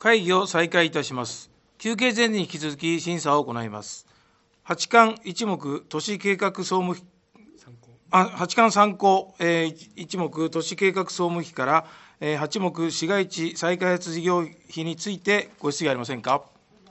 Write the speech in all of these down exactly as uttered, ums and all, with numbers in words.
会議を再開いたします。休憩前に引き続き審査を行います。八巻一目都市計画総務費、あ八巻参考、えー、一目都市計画総務費から、えー、八目市街地再開発事業費についてご質疑ありませんか。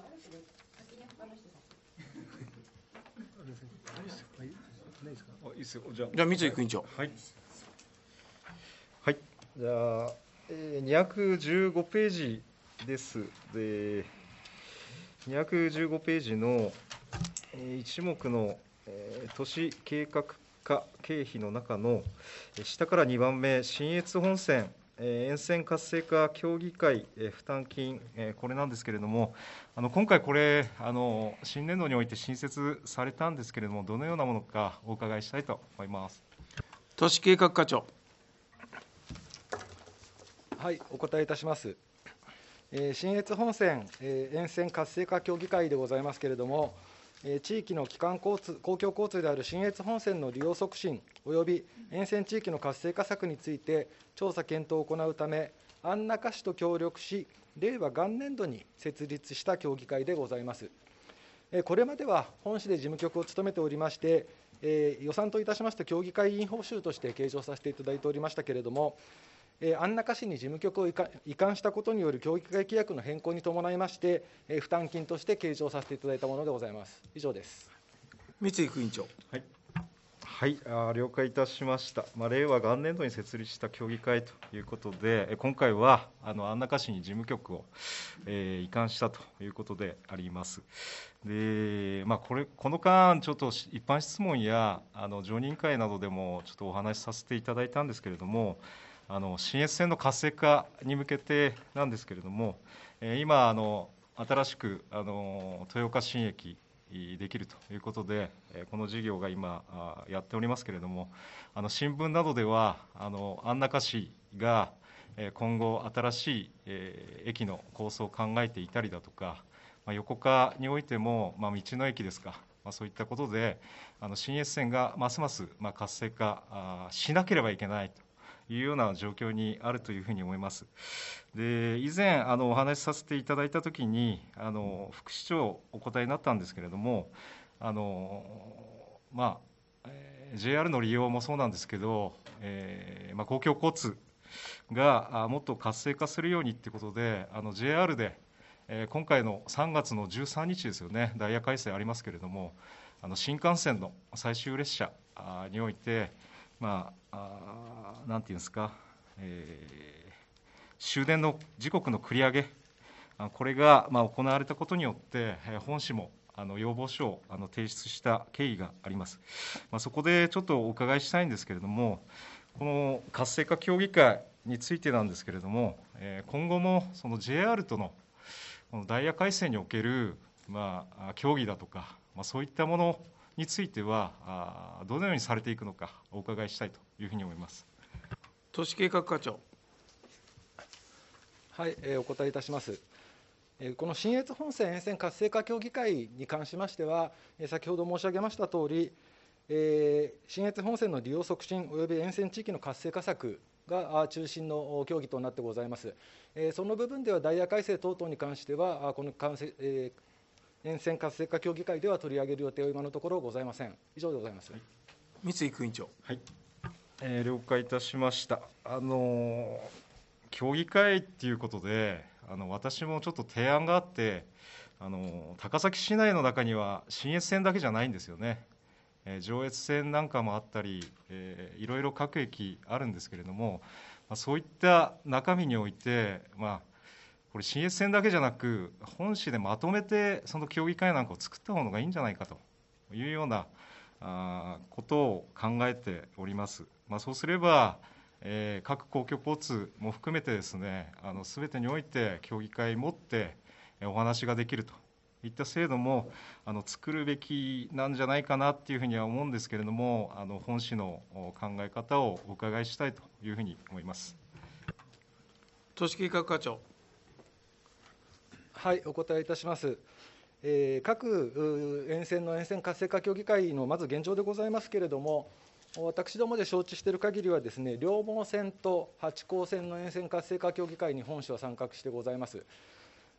じゃあ、三井副委員長。 はい。はい、じゃあ、えー、にひゃくじゅうごページです。で、にひゃくじゅうごページの、えー、一目の、えー、都市計画課経費の中の、下からにばんめ、信越本線、えー、沿線活性化協議会、えー、負担金、えー、これなんですけれども、あの今回、これあの、新年度において新設されたんですけれども、どのようなものかお伺いしたいと思います。 都市計画課長。 はい、お答えいたします。えー、信越本線、えー、沿線活性化協議会でございますけれども、えー、地域の基幹交通公共交通である信越本線の利用促進および沿線地域の活性化策について調査検討を行うため、安中市と協力し、令和元年度に設立した協議会でございます。えー、これまでは本市で事務局を務めておりまして、えー、予算といたしまして協議会委員報酬として計上させていただいておりましたけれども、安中市に事務局を移管したことによる協議会規約の変更に伴いまして、負担金として計上させていただいたものでございます。以上です。 三井副委員長。 はい、はい、あ了解いたしました。まあ、令和元年度に設立した協議会ということで、今回はあの安中市に事務局を、えー、移管したということであります。でまあ、これこの間、ちょっと一般質問やあの常任会などでもちょっとお話しさせていただいたんですけれども、あの信越線の活性化に向けてなんですけれども、えー、今あの、新しくあの豊岡新駅できるということで、この事業が今、やっておりますけれども、あの新聞などでは、あの安中市が今後、新しい駅の構想を考えていたりだとか、横川においても、まあ、道の駅ですか、まあ、そういったことで、あの信越線がますますまあ活性化しなければいけないというような状況にあるというふうに思います。で以前あのお話しさせていただいたときに、あの副市長お答えになったんですけれども、あのまあ、ジェイアール の利用もそうなんですけど、えーまあ、公共交通がもっと活性化するようにということで、あの ジェイアール で、えー、今回のさんがつのじゅうさんにちですよね、ダイヤ改正ありますけれども、あの新幹線の最終列車において、まあ、あなんていうんですか、えー、終電の時刻の繰り上げ、これがまあ行われたことによって、本市もあの要望書をあの提出した経緯があります。まあ、そこでちょっとお伺いしたいんですけれども、この活性化協議会についてなんですけれども、今後もその ジェイアール とのこのダイヤ改正における、まあ、協議だとか、まあ、そういったものについては、どのようにされていくのか、お伺いしたいというふうに思います。 都市計画課長。 はい、えー、お答えいたします。この信越本線沿線活性化協議会に関しましては、先ほど申し上げましたとおり、えー、信越本線の利用促進および沿線地域の活性化策が中心の協議となってございます。えー、その部分では、ダイヤ改正等々に関しては、この関係、えー、沿線活性化協議会では取り上げる予定は今のところございません。以上でございます。はい、 三井副委員長。 はい、えー、了解いたしました。あのー、協議会っていうことで、あの私もちょっと提案があって、あの高崎市内の中には信越線だけじゃないんですよね。えー、上越線なんかもあったり、えー、いろいろ各駅あるんですけれども、まあ、そういった中身において、まあ、これ信越線だけじゃなく、本市でまとめてその協議会なんかを作ったものがいいんじゃないかというようなあことを考えております。まあ、そうすれば、えー、各公共交通も含めてですね、あの全てにおいて協議会を持ってお話ができるといった制度もあの作るべきなんじゃないかなというふうには思うんですけれども、あの本市の考え方をお伺いしたいというふうに思います。 都市計画課長。 はい、お答えいたします。えー、各沿線の沿線活性化協議会のまず現状でございますけれども、私どもで承知している限りはですね、両毛線と八高線の沿線活性化協議会に本市は参画してございます。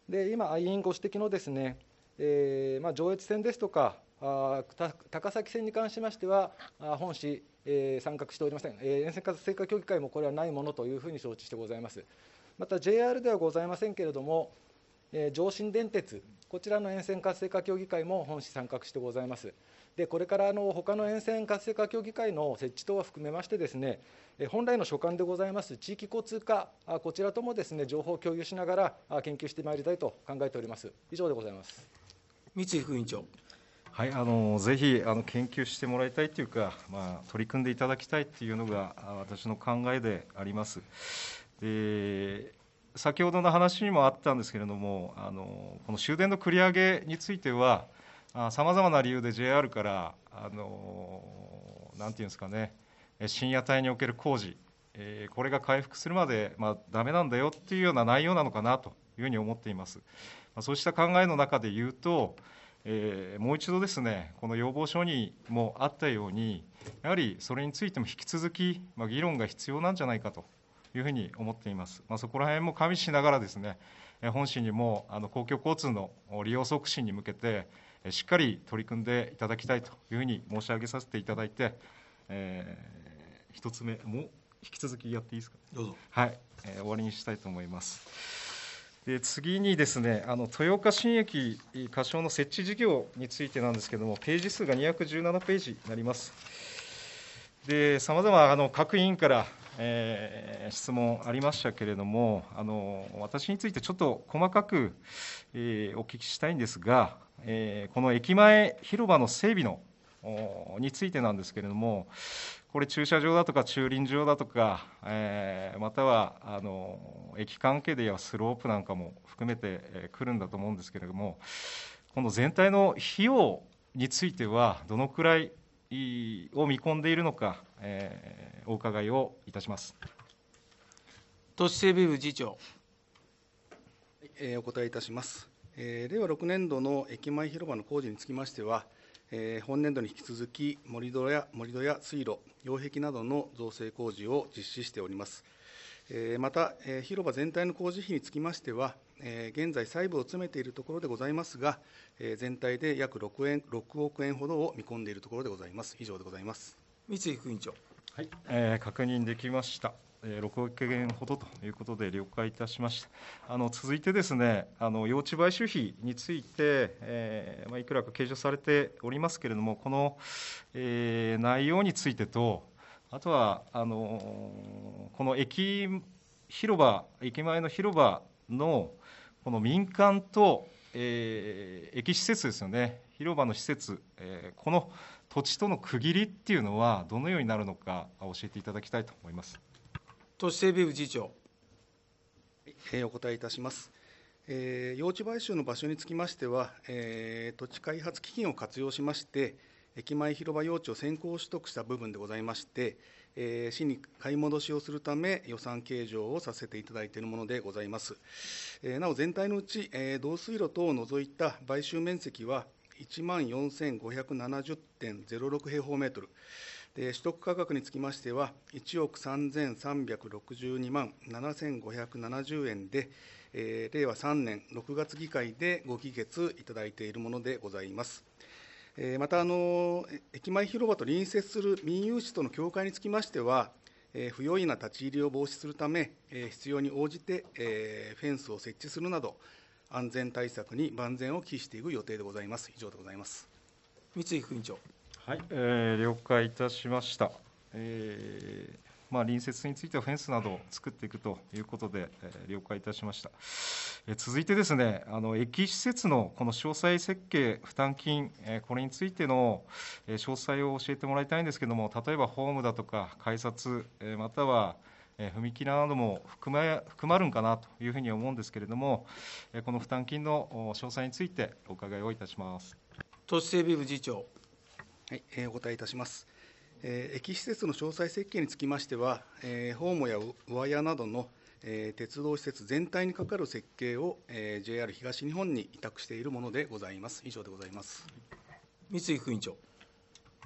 で今、委員ご指摘のですね、えーまあ、上越線ですとか、あた高崎線に関しましては、あ本市、えー参画しておりません、えー沿線活性化協議会もこれはないものというふうに承知してございます。また ジェイアール ではございませんけれども、えー上信電鉄、こちらの沿線活性化協議会も本市参画してございます。でこれからあの他の沿線活性化協議会の設置等は含めましてですね、えー本来の所管でございます地域交通課、あこちらともですね情報を共有しながらあ研究してまいりたいと考えております。以上でございます。 三井副委員長。 はい、あのぜひあの研究してもらいたいというか、まあ、取り組んでいただきたいというのがあ私の考えであります。で先ほどの話にもあったんですけれども、あのこの終電の繰り上げについては、さまざまな理由で ジェイアール からあのなんていうんですかね、深夜帯における工事、えーこれが回復するまで、まあ、ダメなんだよっていうような内容なのかなというふうに思っています。まあ、そうした考えの中で言うと、えーもう一度ですね、この要望書にもあったように、やはりそれについても引き続き、まあ、議論が必要なんじゃないかというふうに思っています。まあ、そこら辺も加味しながらですね、本市にもあの公共交通の利用促進に向けて、しっかり取り組んでいただきたいというふうに申し上げさせていただいて、えー、一つ目、もう引き続きやっていいですか。 どうぞ。 はい、えー終わりにしたいと思います。で次にですね、あの豊岡新駅仮称の設置事業についてなんですけれども、ページ数がにひゃくじゅうななページになります。さまざま各委員から、えー質問ありましたけれども、あの私についてちょっと細かく、えーお聞きしたいんですが、えーこの駅前広場の整備のおについてなんですけれども、これ、駐車場だとか駐輪場だとか、えーまたはあの駅関係ではスロープなんかも含めてえーくるんだと思うんですけれども、この全体の費用については、どのくらいを見込んでいるのか、えーお伺いをいたします。 都市整備部次長。 えーお答えいたします。えー令和ろくねん度の駅前広場の工事につきましては、えー本年度に引き続き盛り土や盛り土や水路、擁壁などの造成工事を実施しております。えーまた、えー広場全体の工事費につきましては、えー現在、細部を詰めているところでございますが、えー全体で約ろくえんろくおくえんほどを見込んでいるところでございます。以上でございます。 三井副委員長。 はい、えー確認できました。えーろくおくえんほどということで了解いたしました。あの続いてですね、あの用地買収費について、えーまあ、いくらか計上されておりますけれども、この、えー内容についてと、あとはあのこの駅広場、駅前の広場のこの民間と、えー駅施設ですよね、広場の施設、えーこの土地との区切りっていうのは、どのようになるのか、教えていただきたいと思います。 都市整備部次長。 えーお答えいたします。えー用地買収の場所につきましては、えー土地開発基金を活用しまして、駅前広場用地を先行取得した部分でございまして、えー市に買い戻しをするため、予算計上をさせていただいているものでございます。えーなお、全体のうち、えー導水路等を除いた買収面積はいちまんよんせんごひゃくななじゅってんぜろろく平方メートル。で取得価格につきましては、いちおくさんぜんさんびゃくろくじゅうにまんななせんごひゃくななじゅうえんで、えー令和さんねんろくがつ議会でご議決いただいているものでございます。えーまたあの、駅前広場と隣接する民有地との境界につきましては、えー不用意な立ち入りを防止するため、えー必要に応じて、えーフェンスを設置するなど、安全対策に万全を期していく予定でございます。以上でございます。 三井副委員長。 はい、えー了解いたしました。えーまあ、隣接についてはフェンスなどを作っていくということで、えー了解いたしました。えー続いてですね、あの駅施設のこの詳細設計、負担金、えーこれについてのえー詳細を教えてもらいたいんですけれども、例えばホームだとか改札、えーまたはえー踏切なども含ま含まるんかなというふうに思うんですけれども、えーこの負担金のお詳細についてお伺いをいたします。 都市整備部次長。 はい、えーお答えいたします。えー駅施設の詳細設計につきましては、えーホームや上屋などの、えー鉄道施設全体にかかる設計を、えージェイアール 東日本に委託しているものでございます。以上でございます。 三井副委員長。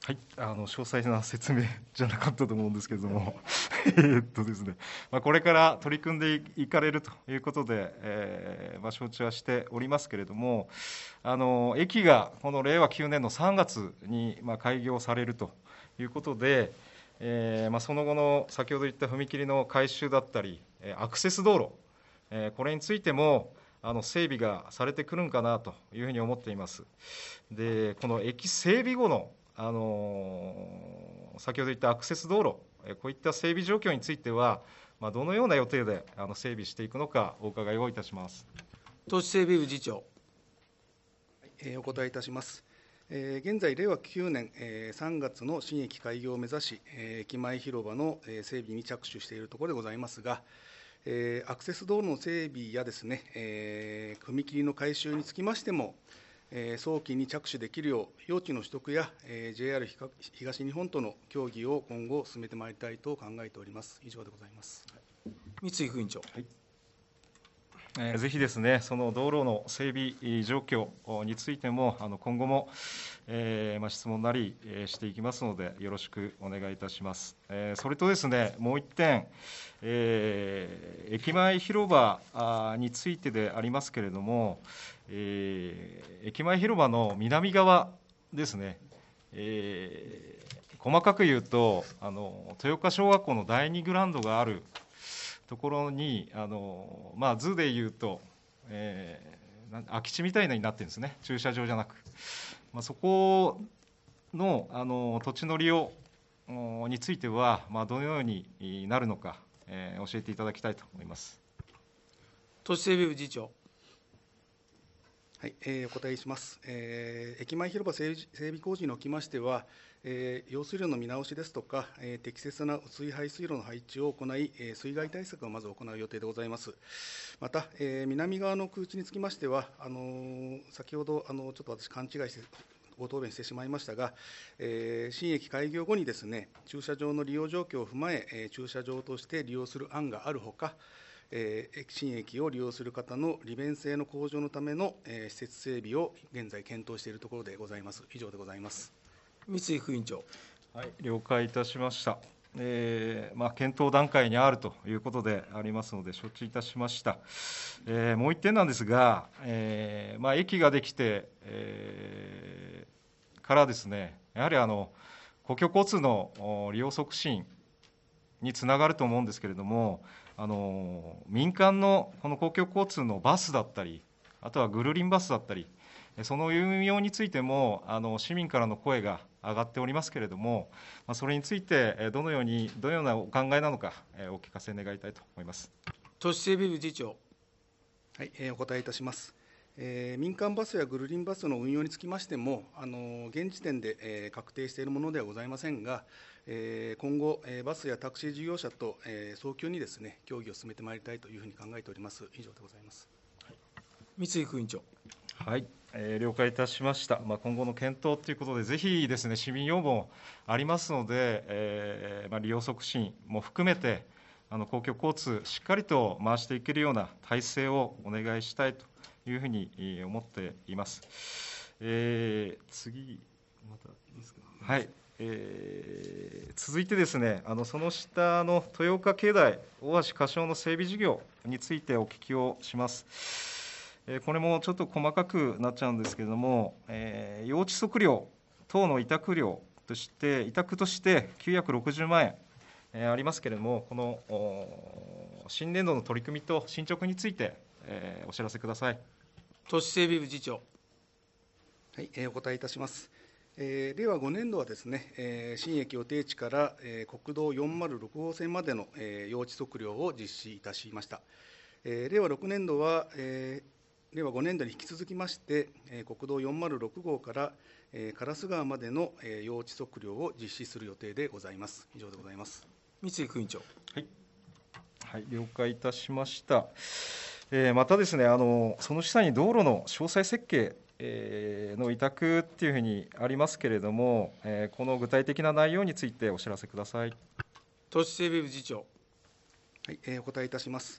はい、あの詳細な説明じゃなかったと思うんですけれども、えっとですね、まあ、これから取り組んでいかれるということで、えーまあ、承知はしておりますけれども、あの駅がこのれいわきゅうねんのさんがつに、まあ、開業されるということで、えーまあ、その後の先ほど言った踏切の改修だったり、アクセス道路、えー、これについてもあの整備がされてくるんかなというふうに思っています。で、この駅整備後のあの先ほど言ったアクセス道路、こういった整備状況については、まあ、どのような予定であの整備していくのか、お伺いをいたします。 都市整備部次長。 えーお答えいたします。えー現在、れいわきゅうねん、えーさんがつの新駅開業を目指し、えー駅前広場のえー整備に着手しているところでございますが、えーアクセス道路の整備やですね、えー踏切の改修につきましても、えー早期に着手できるよう、用地の取得や、えージェイアール 東日本との協議を今後進めてまいりたいと考えております。以上でございます。 三井副委員長。 はい、えーぜひですね、その道路の整備状況についても、あの今後も、えーまあ、質問なり、えーしていきますので、よろしくお願いいたします。えーそれとですね、もう一点、えー駅前広場あについてでありますけれども、えー駅前広場の南側ですね、えー細かく言うと、あの豊岡小学校のだいにグラウンドがあるところに、あのまあ、図でいうと、えーな空き地みたいになってるんですね、駐車場じゃなく、まあ、そこの、あの土地の利用おについては、まあ、どのようになるのか、えー教えていただきたいと思います。 都市整備部次長。 はい、えーお答えします。えー駅前広場整備整備工事におきましては、えー用水路の見直しですとか、えー適切な雨水排水路の配置を行い、えー水害対策をまず行う予定でございます。また、えー南側の空地につきましては、あのー先ほどあのちょっと私、勘違いしてご答弁してしまいましたが、えー新駅開業後にですね、駐車場の利用状況を踏まえ、えー駐車場として利用する案があるほか、えー新駅を利用する方の利便性の向上のための、えー施設整備を現在検討しているところでございます。以上でございます。 三井副委員長。 はい、了解いたしました。えーまあ、検討段階にあるということでありますので、承知いたしました。えーもう一点なんですが、えーまあ、駅ができて、えーからですね、やはりあの公共交通のお利用促進につながると思うんですけれども、あの民間のこの公共交通のバスだったり、あとはぐるりんバスだったり、その運用についてもあの市民からの声が上がっておりますけれども、まあ、それについてどのように、どのようなお考えなのか、えーお聞かせ願いたいと思います。 都市整備部次長。 はい、えーお答えいたします。えー民間バスやぐるりんバスの運用につきましても、あの現時点で、えー確定しているものではございませんが、えー今後、えーバスやタクシー事業者と、えー早急にですね、協議を進めてまいりたいというふうに考えております。以上でございます。 三井副委員長。 はい、えー了解いたしました。まあ、今後の検討ということで、ぜひですね、市民要望ありますので、えーまあ、利用促進も含めて、あの公共交通、しっかりと回していけるような体制をお願いしたいというふうにえー思っています。えー次、またいいですか。はい。えー続いてですね、あのその下の豊岡境内大橋仮称の整備事業についてお聞きをします。えーこれもちょっと細かくなっちゃうんですけれども、えー、用地測量等の委託料として、委託としてきゅうひゃくろくじゅうまんえん、えーありますけれども、このお新年度の取り組みと進捗について、えーお知らせください。 都市整備部次長。 はい、えーお答えいたします。えー、れいわごねんどはですね、えー新駅予定地から、えー国道よんまるろくごうせんまでの、えー用地測量を実施いたしました。えーれいわろくねんどは、えーれいわごねんどに引き続きまして、えー国道よんまるろくごうから、えー烏川までの、えー用地測量を実施する予定でございます。以上でございます。 三井副委員長。 はいはい、了解いたしました。えーまたですね、あのその下に道路の詳細設計えーの委託っていうふうにありますけれども、えーこの具体的な内容についてお知らせください。 都市整備部次長。 はい、えーお答えいたします。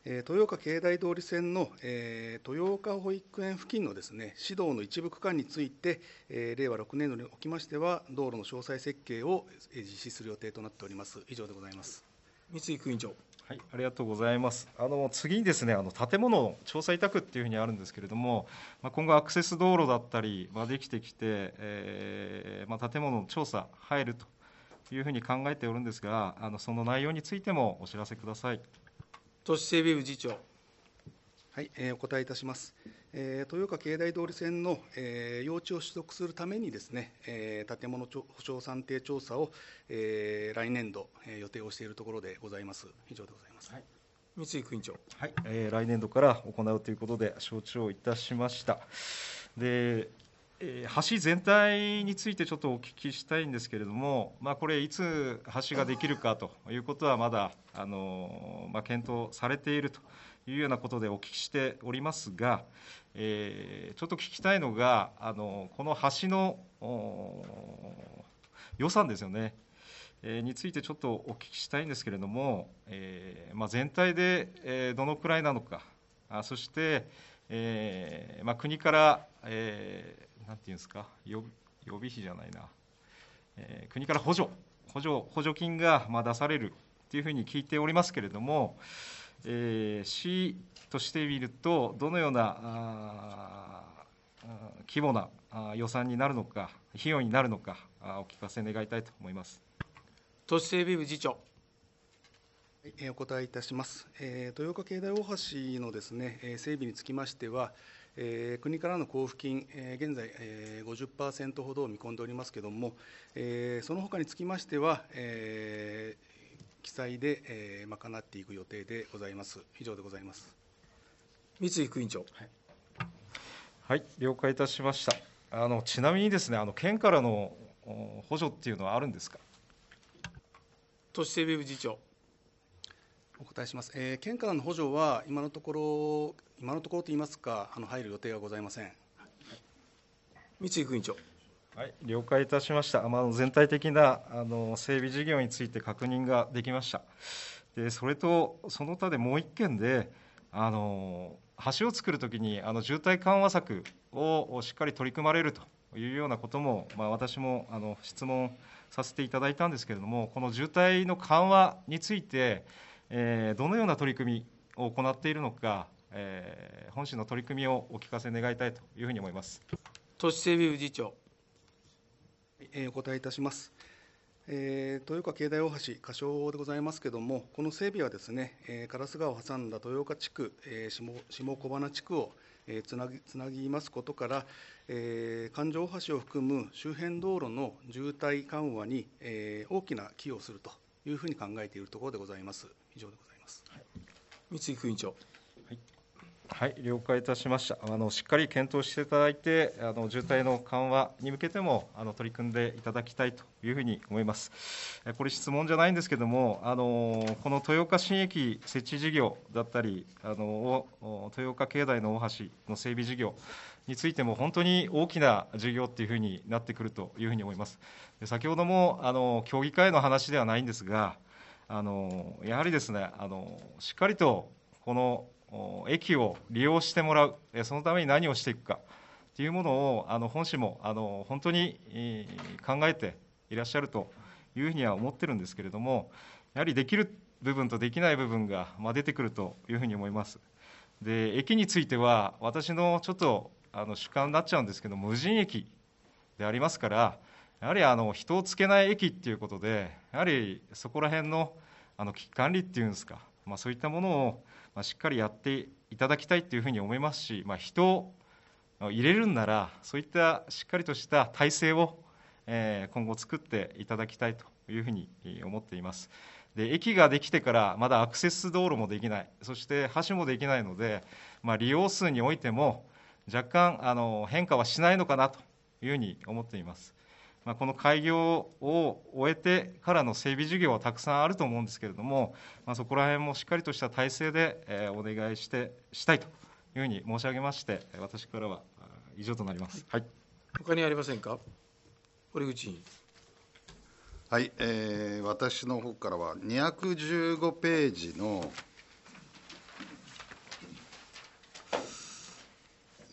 えー豊岡境内通り線の、えー豊岡保育園付近のですね、市道の一部区間について、えー令和ろくねん度におきましては、道路の詳細設計をえー実施する予定となっております。以上でございます。 三井副委員長。 はい、ありがとうございます。あの次にですね、あの建物の調査委託っていうふうにあるんですけれども、まあ、今後アクセス道路だったり、まあ、できてきて、えーまあ、建物の調査入るというふうに考えておるんですが、あのその内容についてもお知らせください。 都市整備部次長。 はい、えーお答えいたします。えー豊岡境内通り線の、えー用地を取得するためにですね、えー建物保証算定調査を、えー来年度、えー予定をしているところでございます。以上でございます。 はい、 三井副委員長。 はい、えー来年度から行うということで承知をいたしました。で、えー橋全体についてちょっとお聞きしたいんですけれども、まあ、これいつ橋ができるかということはまだあの、まあ、検討されているというようなことでお聞きしておりますが、えーちょっと聞きたいのが、あのこの橋のお予算ですよね。えーについてちょっとお聞きしたいんですけれども、えーまあ、全体で、えーどのくらいなのか、あそして、えーまあ、国から、えーなんていうんですか、予予備費じゃないな、えー国から補助、補助補助金がまあ出されるというふうに聞いておりますけれども、えー市としてみると、どのようなあー規模なあ予算になるのか、費用になるのか、あお聞かせ願いたいと思います。 都市整備部次長。 えーお答えいたします。えー豊岡境内大橋のですね、えー整備につきましては、えー国からの交付金、えー現在、えーごじゅっパーセント ほどを見込んでおりますけれども、えーその他につきましては、えー記載で、えー賄っていく予定でございます。以上でございます。 三井副委員長。 はい、了解いたしました。あのちなみにですね、あの県からのお補助っていうのはあるんですか。 都市整備部次長。 お答えします。えー県からの補助は今のところ、今のところといいますか、あの入る予定はございません。 三井副委員長。 はい、了解いたしました。まあ、全体的なあの整備事業について確認ができました。で、それとその他でもう一件で、あの橋を作るときにあの渋滞緩和策をしっかり取り組まれるというようなことも、まあ、私もあの質問させていただいたんですけれども、この渋滞の緩和について、えーどのような取り組みを行っているのか、えー本市の取り組みをお聞かせ願いたいというふうに思います。 都市整備部次長。 えーお答えいたします。えー豊岡境内大橋、仮称でございますけれども、この整備はですね、えー烏川を挟んだ豊岡地区、えー下下小花地区を、えーつなぎつなぎますことから、えー環状大橋を含む周辺道路の渋滞緩和に、えー大きな寄与をするというふうに考えているところでございます。以上でございます。 三井副委員長。 はい、了解いたしました。あのしっかり検討していただいて、あの渋滞の緩和に向けてもあの取り組んでいただきたいというふうに思います。えこれ質問じゃないんですけれども、あのこの豊岡新駅設置事業だったり、あのお豊岡境内の大橋の整備事業についても本当に大きな事業っていうふうになってくるというふうに思います。で先ほどもあの協議会の話ではないんですが、あのやはりですね、あのしっかりとこの駅を利用してもらう、そのために何をしていくかというものをあの本市もあの本当に考えていらっしゃるというふうには思ってるんですけれども、やはりできる部分とできない部分がまあ出てくるというふうに思います。で、駅については私のちょっとあの主観になっちゃうんですけど、無人駅でありますから、やはりあの人をつけない駅っていうことで、やはりそこら辺のあの危機管理っていうんですか、まあ、そういったものをまあしっかりやっていただきたいというふうに思いますし、まあ、人を入れるんなら、そういったしっかりとした体制をえー今後作っていただきたいというふうに思っています。で、駅ができてからまだアクセス道路もできない、そして橋もできないので、まあ、利用数においても若干あの変化はしないのかなというふうに思っています。まあ、この開業を終えてからの整備事業はたくさんあると思うんですけれども、まあ、そこら辺もしっかりとした体制で、えーお願いしてしたいというふうに申し上げまして、私からはあ以上となります。はい、 他にありませんか。堀口委員。 はい、えー私の方からはにひゃくじゅうごページの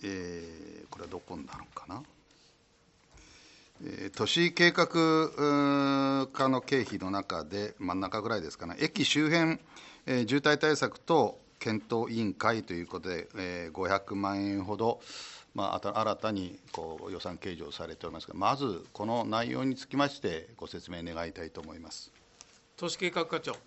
えーこれはどこになるのかな、えー都市計画課の経費の中で、真ん中ぐらいですかね、駅周辺、えー渋滞対策と検討委員会ということで、えーごひゃくまんえんほど、まあ、あた新たにこう予算計上されておりますが、まずこの内容につきまして、ご説明願いたいと思います。 都市計画課長。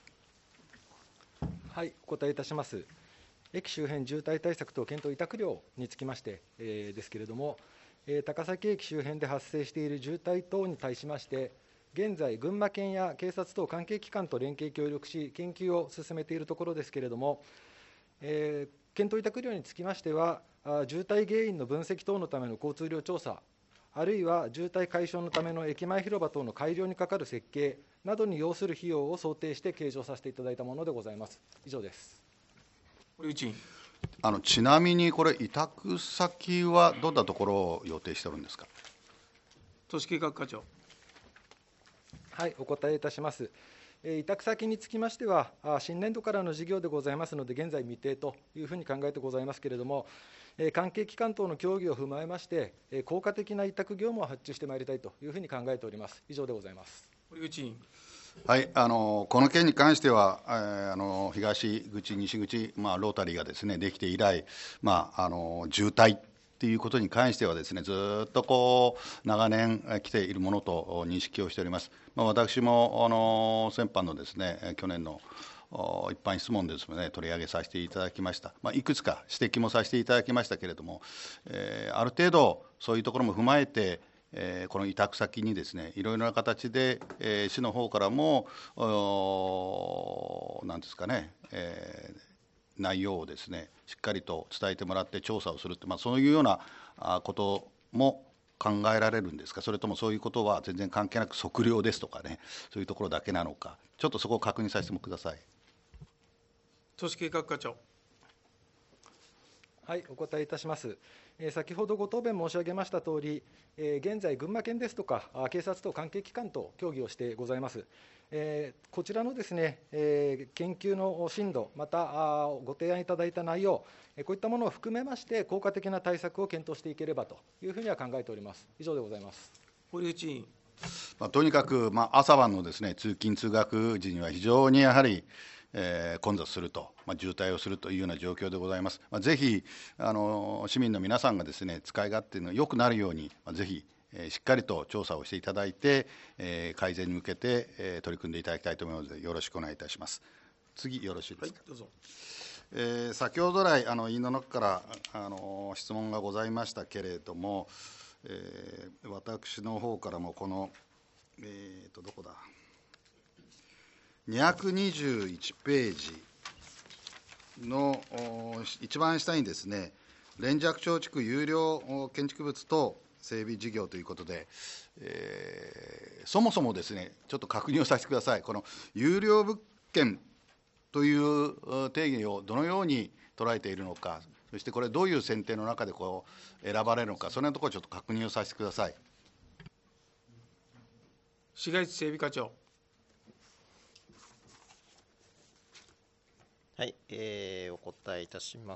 はい、お答えいたします。駅周辺渋滞対策等検討委託料につきまして、えーですけれども、えー高崎駅周辺で発生している渋滞等に対しまして、現在、群馬県や警察等関係機関と連携協力し、研究を進めているところですけれども、えー検討委託料につきましては、あ渋滞原因の分析等のための交通量調査、あるいは渋滞解消のための駅前広場等の改良にかかる設計などに要する費用を想定して計上させていただいたものでございます。以上です。 堀内委員。 あのちなみにこれ、委託先はどんなところを予定しておるんですか。 都市計画課長。 はい、お答えいたします。えー委託先につきましては、あ新年度からの事業でございますので、現在未定というふうに考えてございますけれども、えー関係機関等の協議を踏まえまして、えー効果的な委託業務を発注してまいりたいというふうに考えております。以上でございます。 堀内委員。 はい、あのこの件に関しては、えーあの東口、西口、まあ、ロータリーがですねできて以来、まあ、あの渋滞ということに関してはですね、ずっとこう長年えー来ているものと認識をしております。まあ、私もあの先般のですねえー去年のお一般質問ですので、取り上げさせていただきました、まあ、いくつか指摘もさせていただきましたけれども、えーある程度、そういうところも踏まえて、えーこの委託先にですね、いろいろな形で、えー市の方からも、おなんですかね、えー内容をですね、しっかりと伝えてもらって調査をするって、まあ、そういうようなあことも考えられるんですか、それともそういうことは全然関係なく測量ですとかね、そういうところだけなのか、ちょっとそこを確認させてもください。 都市計画課長。 はい、お答えいたします。えー先ほどご答弁申し上げましたとおり、えー現在、群馬県ですとか、あ警察等関係機関と協議をしてございます。えーこちらのですね、えー研究の進度、またあご提案いただいた内容、えーこういったものを含めまして、効果的な対策を検討していければというふうには考えております。以上でございます。 堀内委員。 まあ、とにかく、まあ、朝晩のですね通勤・通学時には非常にやはり、えー混雑すると、まあ、渋滞をするというような状況でございます。まあ、ぜひあの市民の皆さんがですね使い勝手の良くなるように、まあ、ぜひ、えーしっかりと調査をしていただいて、えー改善に向けて、えー取り組んでいただきたいと思いますので、よろしくお願いいたします。次、よろしいですか。 どうぞ。 えー先ほど来、あの委員の中からあの質問がございましたけれども、えー私の方からもこの、えー、とどこだ、にひゃくにじゅういちページのお一番下にですね、連雀町地区有料建築物等整備事業ということで、えーそもそもですね、ちょっと確認をさせてください。この有料物件という定義をどのように捉えているのか、そしてこれ、どういう選定の中でこう選ばれるのか、そのところちょっと確認をさせてください。 市街地整備課長。 はい、えーお答えいたします。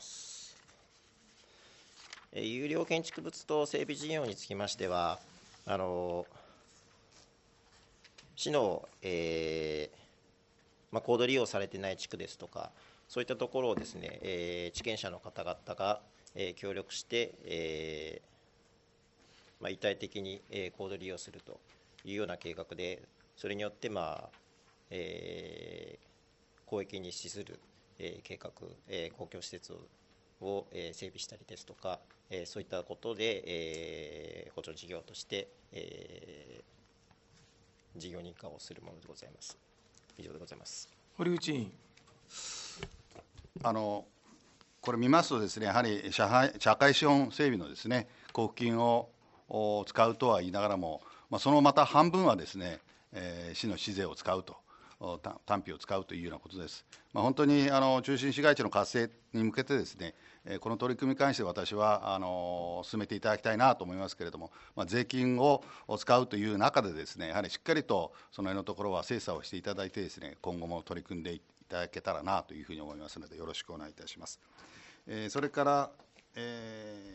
えー有料建築物等整備事業につきましては、あの市の、えーまあ、高度利用されていない地区ですとか、そういったところをですね、えー地権者の方々が、えー協力して、えーまあ、一体的に、えー高度利用するというような計画で、それによって、まあえー広域に資する、えー計画、えー公共施設をを、えー整備したりですとか、えーそういったことで、えー補助事業として、えー事業認可をするものでございます。以上でございます。 堀内委員。 あのこれ見ますとですね、やはり社会社会資本整備のですね交付金をお使うとは言いながらも、まあ、そのまた半分はですね、えー市の市税を使うと、おた単費を使うというようなことです。まあ、本当にあの中心市街地の活性に向けてですね、えーこの取り組みに関して私はあの進めていただきたいなと思いますけれども、まあ、税金を使うという中でですね、やはりしっかりとその辺のところは精査をしていただいてですね、今後も取り組んでいただけたらなというふうに思いますので、よろしくお願いいたします。えーそれから、え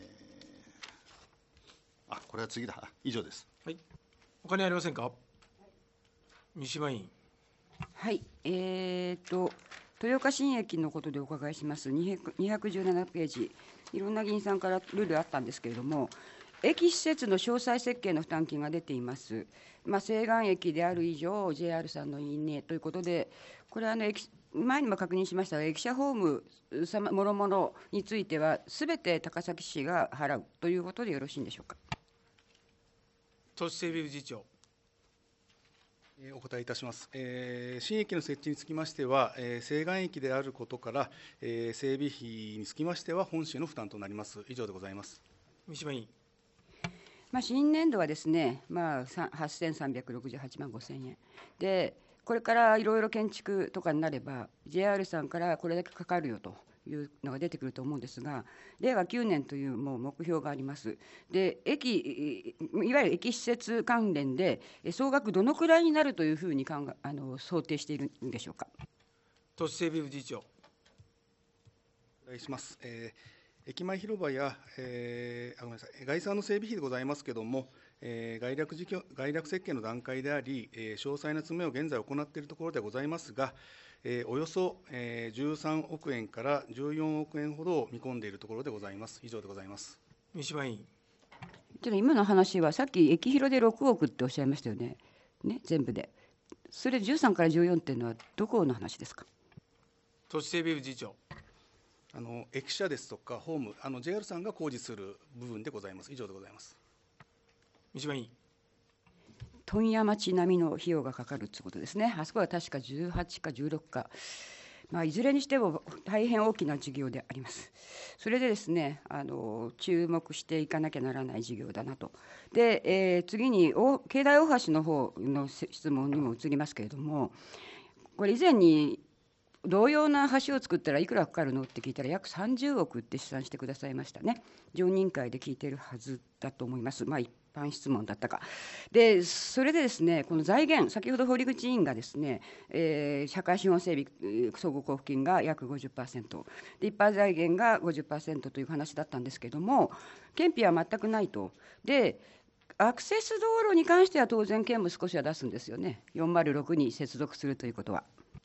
あ、これは次だ。以上です。 はい。他にありませんか。三島委員。 はい、えーと、豊岡新駅のことでお伺いします。にひゃくじゅうななページ、いろんな議員さんからルールあったんですけれども、駅施設の詳細設計の負担金が出ています。まあ、西岸駅である以上、ジェイアール さんの委任ということで、これはあの駅、前にも確認しましたが、駅舎ホームさまもろもろについては、すべて高崎市が払うということでよろしいんでしょうか。 都市整備部次長。 お答えいたします。えー、新駅の設置につきましては、えー、西岸駅であることから、えー、整備費につきましては、本市の負担となります。以上でございます。 三島委員。 まあ、新年度はですね、まあ、はっせんさんびゃくろくじゅうはちまんごせんえんで、これからいろいろ建築とかになれば、ジェイアール さんからこれだけかかるよというのが出てくると思うんですが、れいわきゅうねんというもう目標があります。で、駅、いわゆる駅施設関連で、総額どのくらいになるというふうに考えあの想定しているんでしょうか。 都市整備部次長。 お願いします。えー駅前広場や、えー、あごめんなさい、概算の整備費でございますけれども、えー、概略事業概略設計の段階であり、えー、詳細な詰めを現在行っているところでございますが、えー、およそ、えー、じゅうさんおくえんからじゅうよんおくえんほどを見込んでいるところでございます。以上でございます。 三島委員。 ちょっと今の話は、さっき駅広でろくおくっておっしゃいましたよね、ね全部で。それじゅうさんからじゅうよんっていうのは、どこの話ですか。 都市整備部次長。 あの駅舎ですとか、ホーム、あの ジェイアール さんが工事する部分でございます。以上でございます。 三島委員。 問屋町並みの費用がかかるということですね。あそこは確かじゅうはちかじゅうろくか、まあ、いずれにしても大変大きな事業であります。それでですね、あの注目していかなきゃならない事業だなと。で、えー、次にお経済大橋の方の質問にも移りますけれども、これ以前に同様な橋を作ったらいくらかかるのって聞いたら、約さんじゅうおくって試算してくださいましたね。常任会で聞いているはずだと思います。まあ、一般質問だったか。で、それでですね、この財源、先ほど堀口委員がですね、えー、社会資本整備総合交付金が約 ごじゅっパーセント、で一般財源が ごじゅっパーセント という話だったんですけれども、県費は全くないと。でアクセス道路に関しては当然、県も少しは出すんですよね、よんまるろくに接続するということは。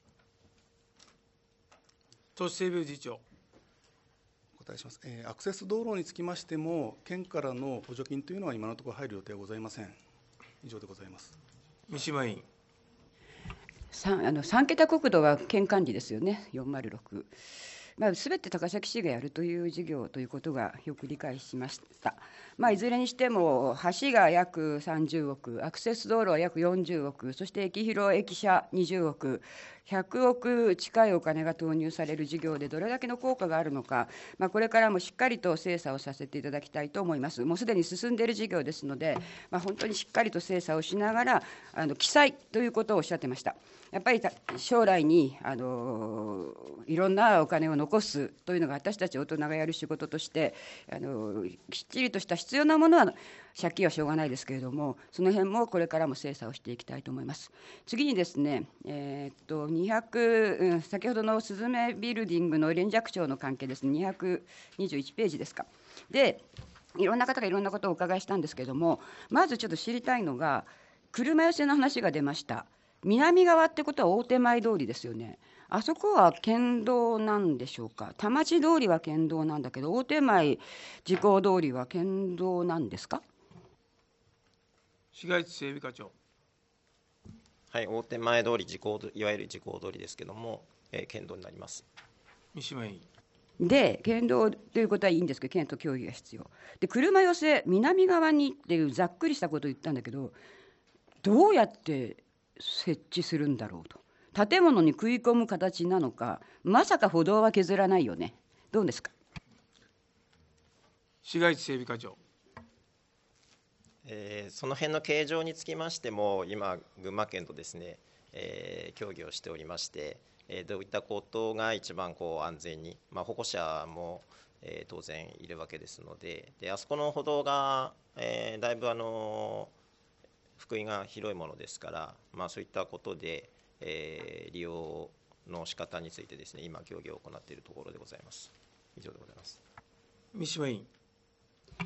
都市整備部次長。 お答えします。えー、アクセス道路につきましても、県からの補助金というのは今のところ入る予定はございません。以上でございます。 三島委員。 さんあのさん桁国土は県管理ですよね、よんまるろく。まあ、すべて高崎市がやるという事業ということがよく理解しました。まあ、いずれにしても、橋が約さんじゅうおく、アクセス道路は約よんじゅうおく、そして駅広、駅舎にじゅうおく、ひゃくおく近いお金が投入される事業で、どれだけの効果があるのか、まあ、これからもしっかりと精査をさせていただきたいと思います。もうすでに進んでいる事業ですので、まあ、本当にしっかりと精査をしながら、あの記載ということをおっしゃってました。やっぱり将来にあのいろんなお金を残すというのが私たち大人がやる仕事として、あのきっちりとした必要なものは借金はしょうがないですけれども、その辺もこれからも精査をしていきたいと思います。次にですね、えー、っとにひゃく、うん、先ほどのスズメビルディングの連雀町の関係ですね、にひゃくにじゅういちページですか。で、いろんな方がいろんなことをお伺いしたんですけれども、まずちょっと知りたいのが、車寄せの話が出ました。南側ってことは大手前通りですよね。あそこは県道なんでしょうか。田町通りは県道なんだけど、大手前自公通りは県道なんですか。 市街地整備課長。 はい、大手前通り自公、いわゆる自公通りですけども、えー、県道になります。 三島委員。 で、県道ということはいいんですけど、県と協議が必要で、車寄せ南側にっていうざっくりしたことを言ったんだけど、どうやって設置するんだろうと。建物に食い込む形なのか、まさか歩道は削らないよね。どうですか。 市街地整備課長。 えー、その辺の形状につきましても、今、群馬県とですね、えー、協議をしておりまして、えー、どういったことが一番こう安全に、まあ、保護者も、えー、当然いるわけですので、であそこの歩道が、えー、だいぶあの福井が広いものですから、まあ、そういったことで、えー、利用の仕方についてですね、今、協議を行っているところでございます。以上でございます。 三島委員。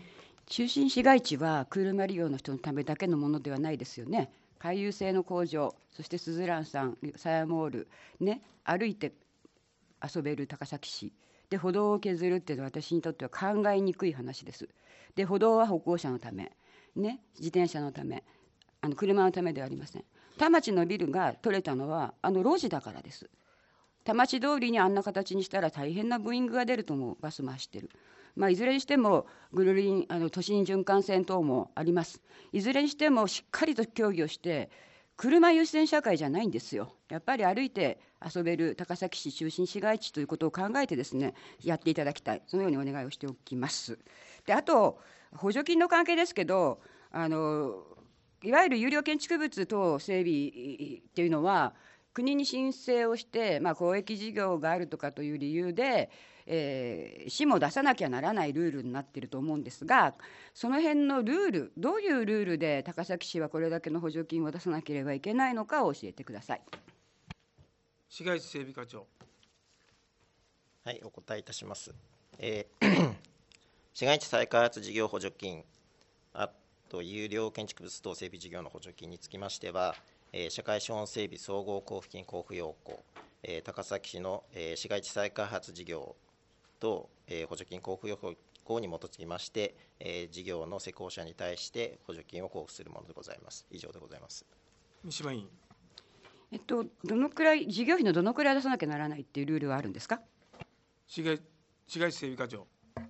中心市街地は車利用の人のためだけのものではないですよね。回遊性の工場、そしてスズランさん、サヤモール、ね、歩いて遊べる高崎市で歩道を削るっていうのは私にとっては考えにくい話です。で歩道は歩行者のため、ね、自転車のため、あの車のためではありません。田町のビルが取れたのはあの路地だからです。田町通りにあんな形にしたら大変なブーイングが出ると思う。バスも走ってる。まあ、いずれにしてもぐるりんあの都心循環線等もあります。いずれにしてもしっかりと協議をして車優先社会じゃないんですよ。やっぱり歩いて遊べる高崎市中心市街地ということを考えてですね、やっていただきたい、そのようにお願いをしておきます。であと補助金の関係ですけど、あのいわゆる有料建築物等整備っていうのは国に申請をして、まあ、公益事業があるとかという理由で、えー、市も出さなきゃならないルールになっていると思うんですが、その辺のルール、どういうルールで高崎市はこれだけの補助金を出さなければいけないのかを教えてください。 市街地整備課長。 はい、お答えいたします。えー、市街地再開発事業補助金、あと有料建築物等整備事業の補助金につきましては、えー、社会資本整備総合交付金交付要項、えー、高崎市の、えー、市街地再開発事業と、えー、補助金交付要項に基づきまして、えー、事業の施工者に対して補助金を交付するものでございます。以上でございます。 三島委員。 えっと、どのくらい、事業費のどのくらい出さなきゃならないっていうルールはあるんですか。 市街市街地整備課長。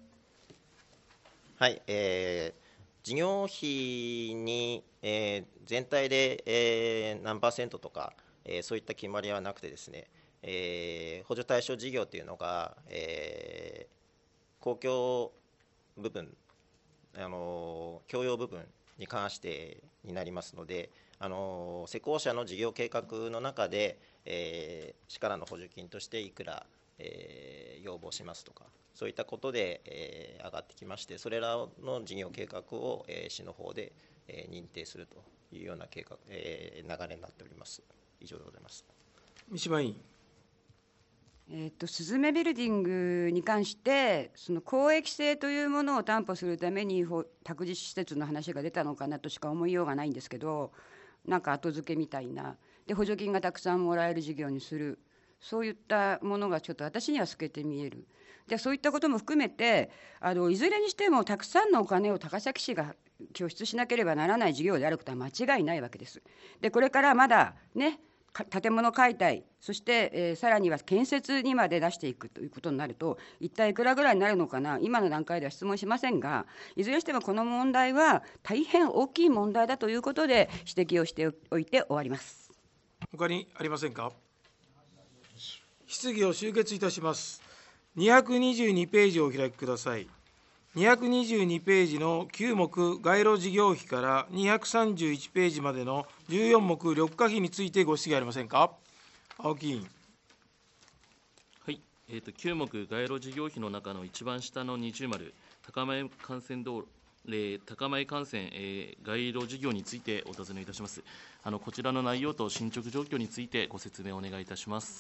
はい、えー事業費に、えー、全体で、えー、何パーセントとか、えー、そういった決まりはなくてですね、えー、補助対象事業というのが、えー、公共部分、あの共用部分に関してになりますので、あの施工者の事業計画の中で、えー、市からの補助金としていくら、えー、要望しますとか、そういったことで、えー、上がってきまして、それらの事業計画を、えー、市の方で、えー、認定するというような計画、えー、流れになっております。以上でございます。 三島委員。 えー、とスズメビルディングに関して、その公益性というものを担保するために託児施設の話が出たのかなとしか思いようがないんですけど、なんか後付けみたいな、で補助金がたくさんもらえる事業にする、そういったものがちょっと私には透けて見える。でそういったことも含めて、あのいずれにしてもたくさんのお金を高崎市が拠出しなければならない事業であることは間違いないわけです。でこれからまだね、建物解体、そして、えー、さらには建設にまで出していくということになると、一体いくらぐらいになるのかな、今の段階では質問しませんが、いずれにしてもこの問題は大変大きい問題だということで指摘をしておいて終わります。 他にありませんか。質疑を終結いたします。にひゃくにじゅうにページをお開きください。にひゃくにじゅうにページのきゅう目街路事業費からにひゃくさんじゅういちページまでのじゅうよん目緑化費についてご質疑ありませんか。青木委員。 はい、えー、ときゅう目街路事業費の中の一番下の二重丸、高前幹線道路、えー、高前幹線、えー、街路事業についてお尋ねいたします。あのこちらの内容と進捗状況についてご説明をお願いいたします。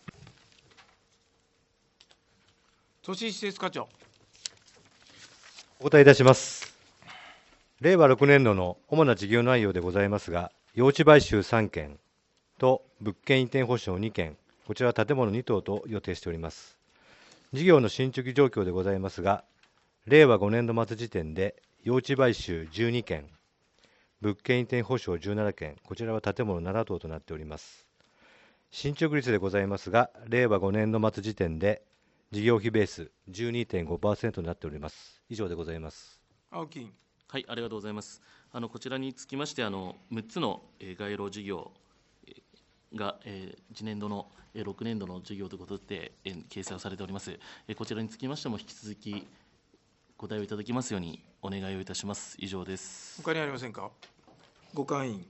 都市施設課長。 お答えいたします。れいわろくねん度の主な事業内容でございますが、用地買収さんけんと物件移転保証にけん、こちらは建物に棟と予定しております。事業の進捗状況でございますが、れいわごねん度末時点で用地買収じゅうにけん、物件移転保証じゅうななけん、こちらは建物なな棟となっております。進捗率でございますが、れいわごねん度末時点で事業費ベース じゅうにてんごパーセント になっております。以上でございます。 青木委員。 はい、ありがとうございます。あのこちらにつきまして、あのむっつの、えー、街路事業が、えー、次年度の、えー、ろくねん度の事業ということで、えー、掲載をされております。えー、こちらにつきましても引き続きご対応いただきますようにお願いをいたします。以上です。 他にありませんか。ご会員。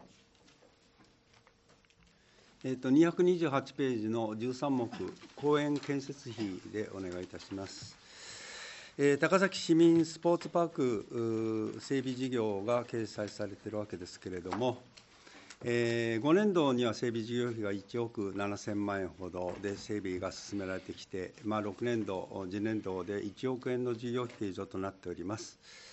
えー、とにひゃくにじゅうはちページのじゅうさん目、公園建設費でお願いいたします。えー、高崎市民スポーツパーク整備事業が掲載されているわけですけれども、えー、ごねん度には整備事業費がいちおくななせんまんえんほどで整備が進められてきて、まあ、ろくねん度、次年度でいちおくえんの事業費計上となっております。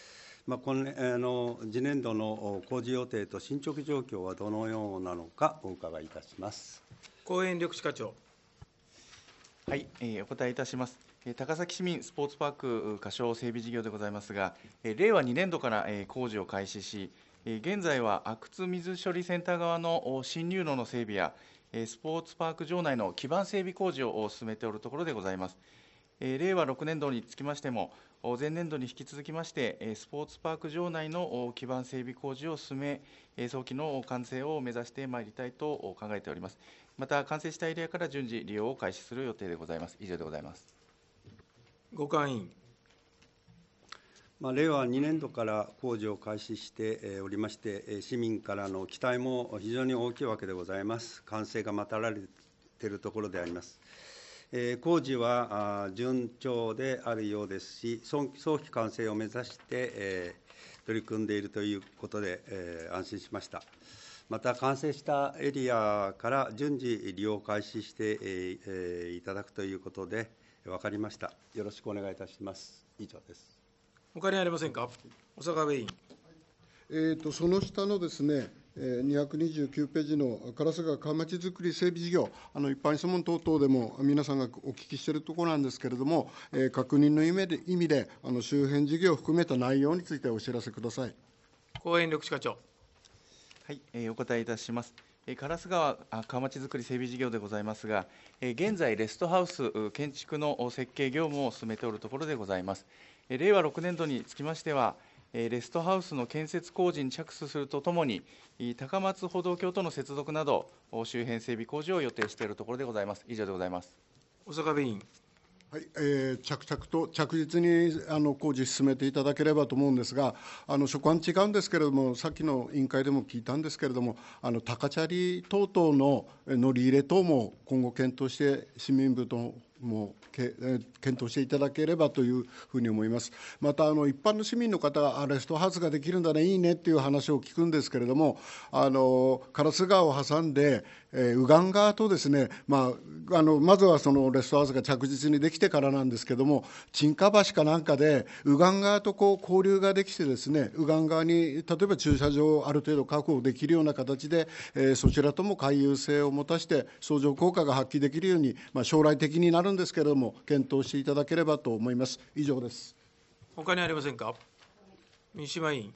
まあ、今年あの次年度の工事予定と進捗状況はどのようなのか、お伺いいたします。 公園緑地課長。 はい、えーお答えいたします。えー高崎市民スポーツパーク仮称整備事業でございますが、えー令和にねん度から、えー工事を開始し、えー現在は阿久津水処理センター側のお新流路の整備や、えースポーツパーク場内の基盤整備工事をお進めておるところでございます。えー令和ろくねん度につきましても、お前年度に引き続きまして、えースポーツパーク場内のお基盤整備工事を進め、えー早期の完成を目指してまいりたいとお考えております。また、完成したエリアから順次利用を開始する予定でございます。以上でございます。 ご会員。 まあ、令和にねん度から工事を開始してえーおりまして、えー市民からの期待も非常に大きいわけでございます。完成が待たれているところであります。えー工事はあー順調であるようですし、早早期完成を目指して、えー取り組んでいるということで、えー安心しました。また、完成したエリアから順次利用開始してえーえーいただくということで、分かりました。よろしくお願いいたします。以上です。 他にありませんか。小坂部委員。 えー、とその下のですね、えーにひゃくにじゅうきゅうページの烏川川町づくり整備事業、あの一般質問等々でも皆さんがお聞きしているところなんですけれども、えー確認の意味で、意味であの周辺事業を含めた内容についてお知らせください。 公園緑地課長。 はい、えーお答えいたします。えー烏川あ川町づくり整備事業でございますが、えー現在、レストハウスう建築のお設計業務を進めておるところでございます。えー令和ろくねん度につきましては、えーレストハウスの建設工事に着手するとともに、い高松歩道橋との接続など、お周辺整備工事を予定しているところでございます。以上でございます。 小坂部委員。 はいえー着々と着実にあの工事進めていただければと思うんですが、あの所管違うんですけれども、さっきの委員会でも聞いたんですけれども、あの高チャリ等々の乗り入れ等も今後検討して、市民部ともけえー検討していただければというふうに思います。またあの一般の市民の方があレストハウスができるんだね、いいねっていう話を聞くんですけれども、あの烏川を挟んで、えー右岸側とですね、まあ、あのまずはそのレストハウスが着実にできてからなんですけれども、沈下橋かなんかで右岸側とこう交流ができてですね、右岸側に例えば駐車場をある程度確保できるような形で、えーそちらとも回遊性を持たして相乗効果が発揮できるように、まあ、将来的になるんですけれども、検討していただければと思います。以上です。 他にありませんか。三島委員。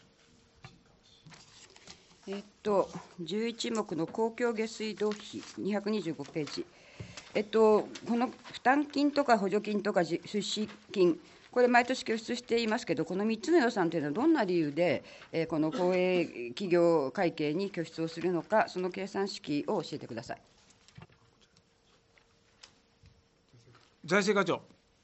えっと、じゅういち目の公共下水道費にひゃくにじゅうごページ、えっと、この負担金とか補助金とかじ出資金、これ、毎年拠出していますけど、このみっつの予算というのは、どんな理由で、えーこの公営企業会計に拠出をするのか、その計算式を教えてください。 財政課長。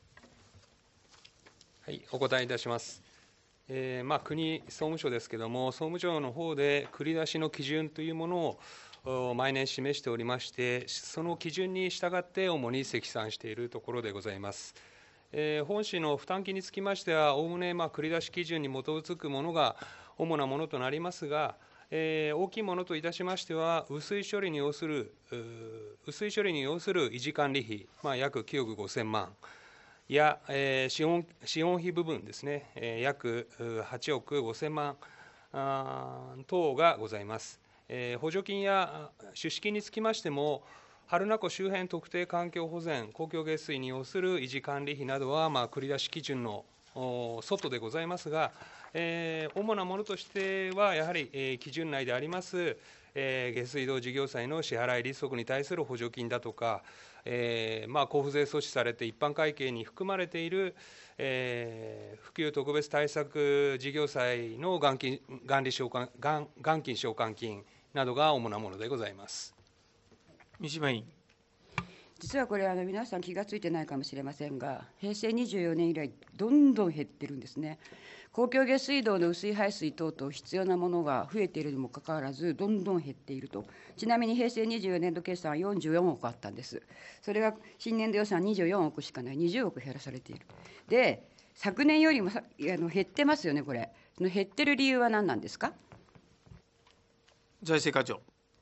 はい、お答えいたします。えーまあ、国総務省ですけれども、総務省の方で繰り出しの基準というものをお毎年示しておりまして、その基準に従って主に積算しているところでございます。えー本市の負担金につきましては、おおむねまあ繰り出し基準に基づくものが主なものとなりますが、えー大きいものといたしましては、雨水処理に要する、うー雨水処理に要する維持管理費、まあ、約きゅうおくごせんまん。や、えー資本資本費部分ですね、えー約うはちおくごせんまんあー等がございます。えー補助金や出資金につきましても、榛名湖周辺特定環境保全、公共下水に要する維持管理費などは、まあ、繰り出し基準のお外でございますが、えー主なものとしては、やはり、えー基準内であります、えー下水道事業者への支払い利息に対する補助金だとか、えーまあ、交付税措置されて一般会計に含まれている、えー普及特別対策事業債の元金元利償還元元金償還金などが主なものでございます。 三島委員。 実はこれ、あの皆さん気がついてないかもしれませんが、へいせいにじゅうよねん以来、どんどん減ってるんですね。公共下水道の雨水排水等々必要なものが増えているにもかかわらず、どんどん減っていると。ちなみにへいせいにじゅうよねん度決算はよんじゅうよんおくあったんです。それが新年度予算にじゅうよんおくしかない、にじゅうおく減らされている。で、昨年よりもさあの減ってますよね、これ。その減ってる理由は何なんですか。 財政課長。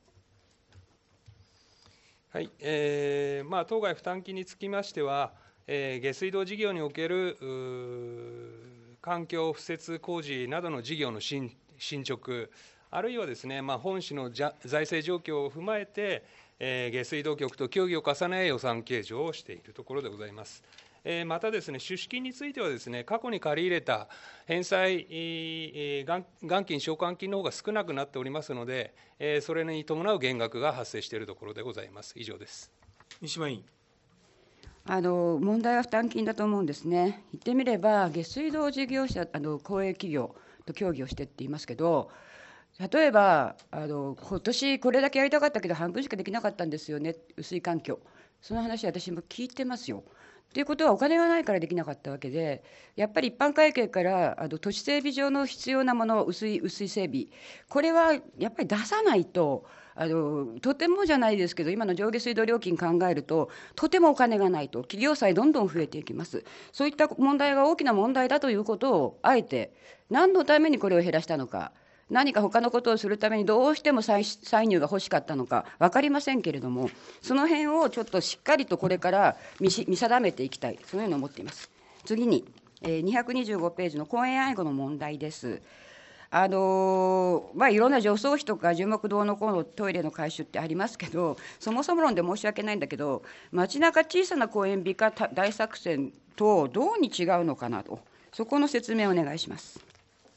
はいえーまあ、当該負担金につきましては、えー下水道事業におけるうー環境敷設工事などの事業の進進捗、あるいはですね、まあ、本市の財政状況を踏まえて、えー、下水道局と協議を重ね、予算計上をしているところでございます。えー、またですね、出資金についてはですね、過去に借り入れた返済、えー、元元金、償還金の方が少なくなっておりますので、えー、それに伴う減額が発生しているところでございます。以上です。 三島委員。 あの問題は負担金だと思うんですね。言ってみれば、下水道事業者、あの公営企業と協議をしてって言いますけど、例えば、あの今年これだけやりたかったけど、半分しかできなかったんですよね、雨水環境、その話、私も聞いてますよ。ということは、お金がないからできなかったわけで、やっぱり一般会計からあの都市整備上の必要なもの、雨水、雨水整備、これはやっぱり出さないと、あのとてもじゃないですけど、今の上下水道料金考えると、とてもお金がないと、企業債どんどん増えていきます。そういった問題が大きな問題だということを、あえて、何のためにこれを減らしたのか。何か他のことをするためにどうしても歳入が欲しかったのか分かりませんけれども、その辺をちょっとしっかりとこれから見し見定めていきたい、そのように思っています。次に、えー、にひゃくにじゅうごページの公園愛護の問題です。あのーまあ、いろんな除草費とか樹木堂のこのトイレの改修ってありますけど、そもそも論で申し訳ないんだけど、街中小さな公園美化大作戦とどうに違うのかなと、そこの説明をお願いします。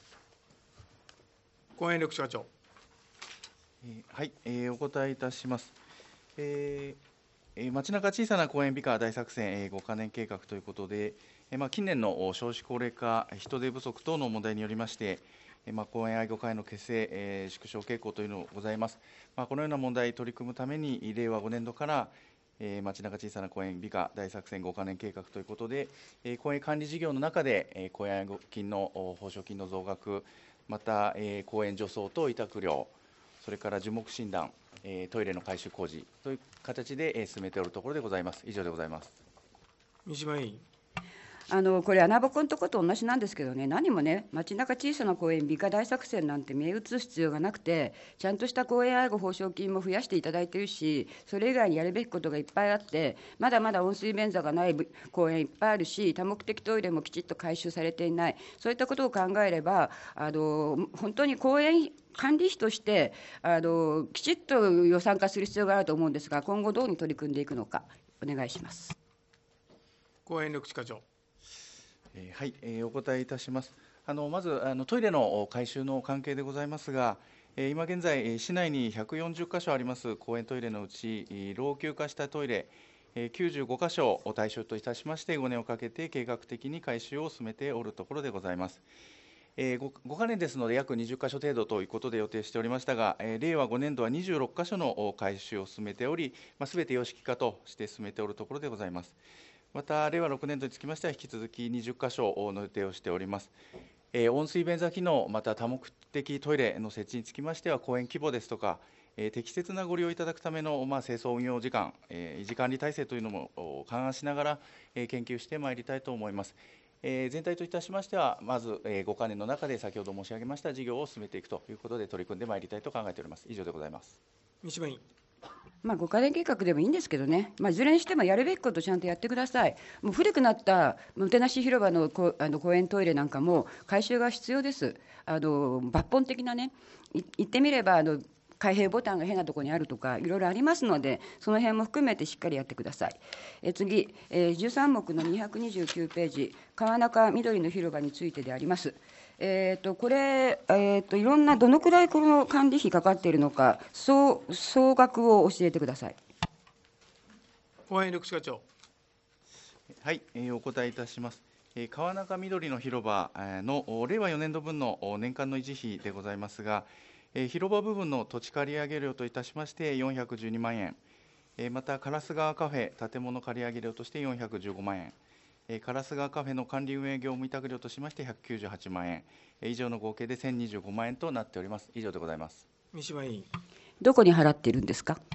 公園緑地課長。 はい、えー、お答えいたします。えー、街中小さな公園美化大作戦、えー、ごかねん計画ということで、えーまあ、近年の少子高齢化、人手不足等の問題によりまして、えーまあ、公園愛護会の結成、えー、縮小傾向というのがございます。まあ、このような問題に取り組むために、令和ごねん度から、えー、街中小さな公園美化大作戦ごかねん計画ということで、えー、公園管理事業の中で、えー、公園愛護金の報奨金の増額、また、えー、公園除草と委託料、それから樹木診断、えー、トイレの改修工事という形で、えー、進めておるところでございます。以上でございます。 三島委員。 あのこれ、穴ぼこのとこと同じなんですけどね、何もね、街中小さな公園美化大作戦なんて銘打つ必要がなくて、ちゃんとした公園愛護報奨金も増やしていただいているし、それ以外にやるべきことがいっぱいあって、まだまだ温水便座がない公園いっぱいあるし、多目的トイレもきちっと改修されていない、そういったことを考えれば、あの本当に公園管理費としてあのきちっと予算化する必要があると思うんですが、今後どうに取り組んでいくのか、お願いします。 公園緑地課長。 はい、えー、お答えいたします。あのまずあのトイレの改修の関係でございますが、えー、今現在、市内にひゃくよんじゅっかしょあります公園トイレのうち、老朽化したトイレ、えー、きゅうじゅうごかしょを対象といたしまして、ごねんをかけて計画的に改修を進めておるところでございます。えー、ごかねんですので、約にじゅっかしょ程度ということで予定しておりましたが、えー、令和ごねん度はにじゅうろっかしょの改修を進めており、まあ、すべて様式化として進めておるところでございます。また、令和ろくねん度につきましては、引き続きにじゅっかしょの予定をしております。えー、温水便座機能、また多目的トイレの設置につきましては、公園規模ですとか、えー、適切なご利用いただくための、まあ、清掃運用時間、えー、維持管理体制というのも勘案しながら、えー、研究してまいりたいと思います。えー、全体といたしましては、まず、えー、ごかねんの中で先ほど申し上げました事業を進めていくということで、取り組んでまいりたいと考えております。以上でございます。 三島委員。 まあ、ごかねん計画でもいいんですけどね、まあ、いずれにしてもやるべきことをちゃんとやってください。もう古くなったもてなし広場のこあの公園トイレなんかも改修が必要です。あの抜本的なね、い言ってみればあの開閉ボタンが変なところにあるとかいろいろありますので、その辺も含めてしっかりやってください。え次、えー、じゅうさん目のにひゃくにじゅうきゅうページ、川中緑の広場についてであります。えー、とこれ、えー、といろんなどのくらいこの管理費かかっているのか、総総額を教えてください。 公園緑地課長。 はい、えー、お答えいたします。えー、川中緑の広場の令和よねん度分の年間の維持費でございますが、えー、広場部分の土地借り上げ料といたしましてよんひゃくじゅうにまんえん、えー、また烏川カフェ建物借り上げ料としてよんひゃくじゅうごまんえん、烏川カフェの管理運営業務委託料としましてひゃくきゅうじゅうはちまんえん、以上の合計でせんにじゅうごまんえんとなっております。以上でございます。 三島委員。 どこに払っているんですか。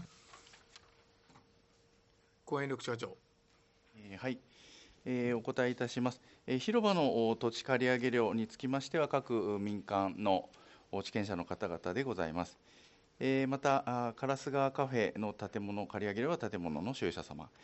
公園緑地課長。 えー、はい、えー、お答えいたします。えー、広場の土地借り上げ料につきましては、各民間の地権者の方々でございます。えー、また、烏川カフェの建物借り上げ料は建物の所有者様、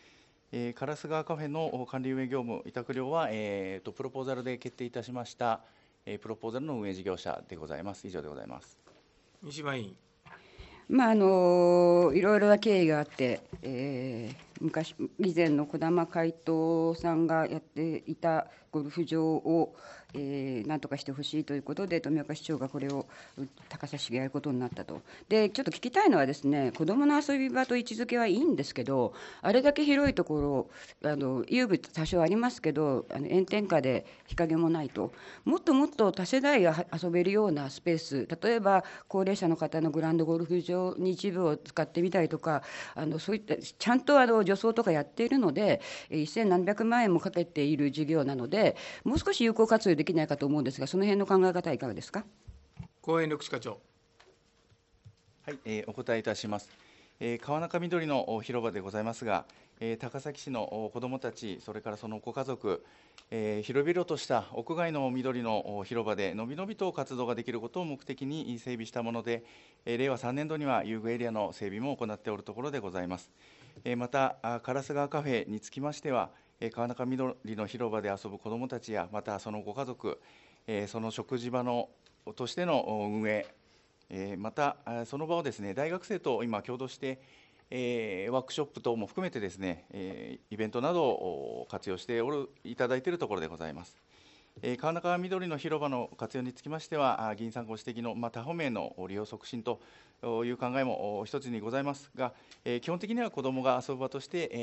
えー、烏川カフェの管理運営業務委託料は、えー、とプロポーザルで決定いたしました、えー、プロポーザルの運営事業者でございます。以上でございます。 三島委員。 まあ、あのいろいろな経緯があって、えー、昔以前の児玉海斗さんがやっていたゴルフ場を、えー、なんとかしてほしいということで、富岡市長がこれを高崎市がやることになったと。で、ちょっと聞きたいのはですね、子どもの遊び場と位置づけはいいんですけど、あれだけ広いところ、あの遊具多少ありますけど、あの炎天下で日陰もないと、もっともっと多世代が遊べるようなスペース、例えば高齢者の方のグランドゴルフ場に一部を使ってみたりとか、あのそういったちゃんとあの除草とかやっているので、せんなんびゃくまんえんもかけている事業なので、もう少し有効活用できないかと思うんですが、その辺の考え方はいかがですか。 公園緑地課長。 はい、えー、お答えいたします。えー、川中みどりの広場でございますが、えー、高崎市の子どもたち、それからそのご家族、えー、広々とした屋外の緑の広場でのびのびと活動ができることを目的に整備したもので、えー、れいわさんねんどには遊具エリアの整備も行っておるところでございます。えー、また、烏川カフェにつきましては、川中みどりの広場で遊ぶ子どもたちや、またそのご家族、その食事場のとしての運営、またその場をですね、大学生と今、共同して、ワークショップ等も含めてですね、イベントなどを活用しておるいただいているところでございます。川中みどりの広場の活用につきましては、議員さんご指摘の多方面の利用促進という考えも一つにございますが、基本的には子どもが遊ぶ場として、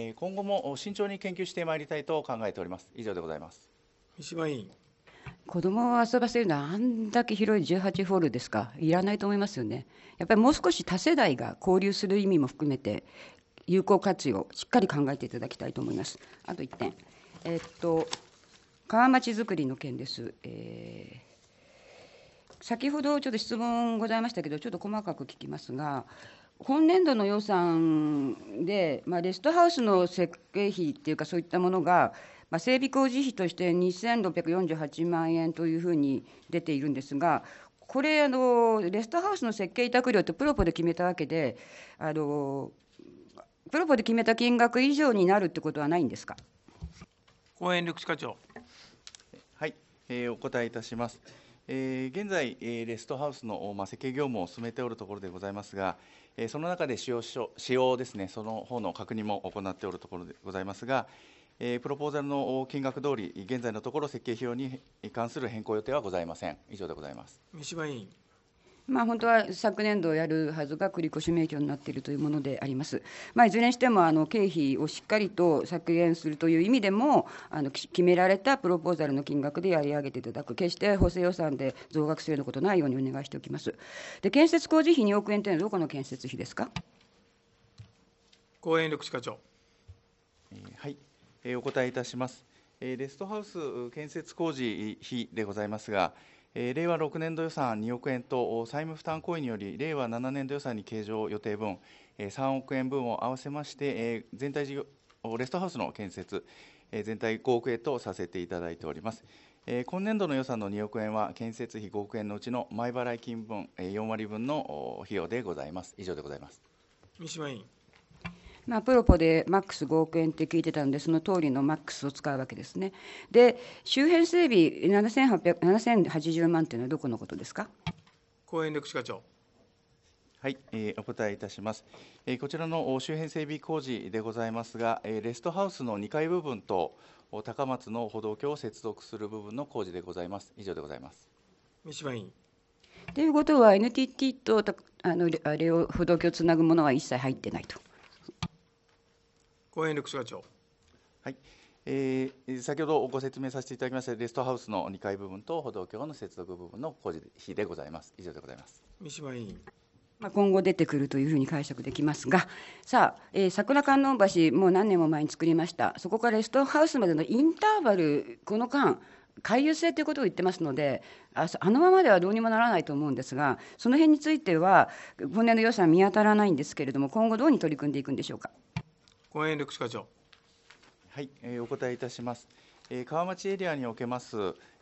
今後も慎重に研究してまいりたいと考えております。以上でございます。 三島委員。 子どもを遊ばせるのはあんだけ広いじゅうはちホールですか、いらないと思いますよね。やっぱりもう少し多世代が交流する意味も含めて、有効活用、しっかり考えていただきたいと思います。あといってん、えー、っと川町づくりの件です。えー、先ほどちょっと質問ございましたけど、ちょっと細かく聞きますが、本年度の予算で、まあ、レストハウスの設計費っていうか、そういったものが、まあ、整備工事費としてにせんろっぴゃくよんじゅうはちまんえんというふうに出ているんですが、これあの、レストハウスの設計委託料ってプロポで決めたわけで、あのプロポで決めた金額以上になるってことはないんですか。 公園緑地課長。 はい、えー、お答えいたします。えー、現在、えー、レストハウスの、まあ、設計業務を進めておるところでございますが、えー、その中で使用書使用ですね、その方の確認も行っておるところでございますが、えー、プロポーザルの金額通り、現在のところ設計費用に関する変更予定はございません。以上でございます。 三島委員。 まあ、本当は昨年度やるはずが繰越免許になっているというものであります。まあ、いずれにしてもあの経費をしっかりと削減するという意味でも、あの決められたプロポーザルの金額でやり上げていただく、決して補正予算で増額するようなことないようにお願いしておきます。で、建設工事費におくえんというのは、どこの建設費ですか。 公園緑地課長。 えー、はい、えー、お答えいたします。えー、レストハウス建設工事費でございますが、えー、れいわろくねんど予算におくえんと債務負担行為により、れいわななねんど予算に計上予定分、えー、さんおくえんぶんを合わせまして、えー、全体事業、レストハウスの建設、えー、全体ごおくえんとさせていただいております。えー、今年度の予算のにおくえんは、建設費ごおくえんのうちの前払い金分、えー、よんわりぶんの費用でございます。以上でございます。 三島委員。 まあ、プロポでマックスごおくえんって聞いてたので、その通りのマックスを使うわけですね。で、周辺整備ななせんはっぴゃく、ななせんはちじゅうまんというのはどこのことですか。 公園緑地課長。 はい、えー、お答えいたします。えー、こちらの周辺整備工事でございますが、えー、レストハウスのにかい部分と高松の歩道橋を接続する部分の工事でございます。以上でございます。 三島委員。 ということは、エヌティーティー とあのあれを歩道橋をつなぐものは一切入ってないと。 公園緑地課長。 はい、えー、先ほどご説明させていただきましたレストハウスのにかい部分と歩道橋の接続部分の工事費でございます。以上でございます。 三島委員。 まあ、今後出てくるというふうに解釈できますが、さあ、えー、桜観音橋、もう何年も前に作りました、そこからレストハウスまでのインターバル、この間、回遊性ということを言ってますので、あ, あのままではどうにもならないと思うんですが、その辺については、今年度予算見当たらないんですけれども、今後、どうに取り組んでいくんでしょうか。 公園緑地課長。 はい、えー、お答えいたします。えー、川町エリアにおけます、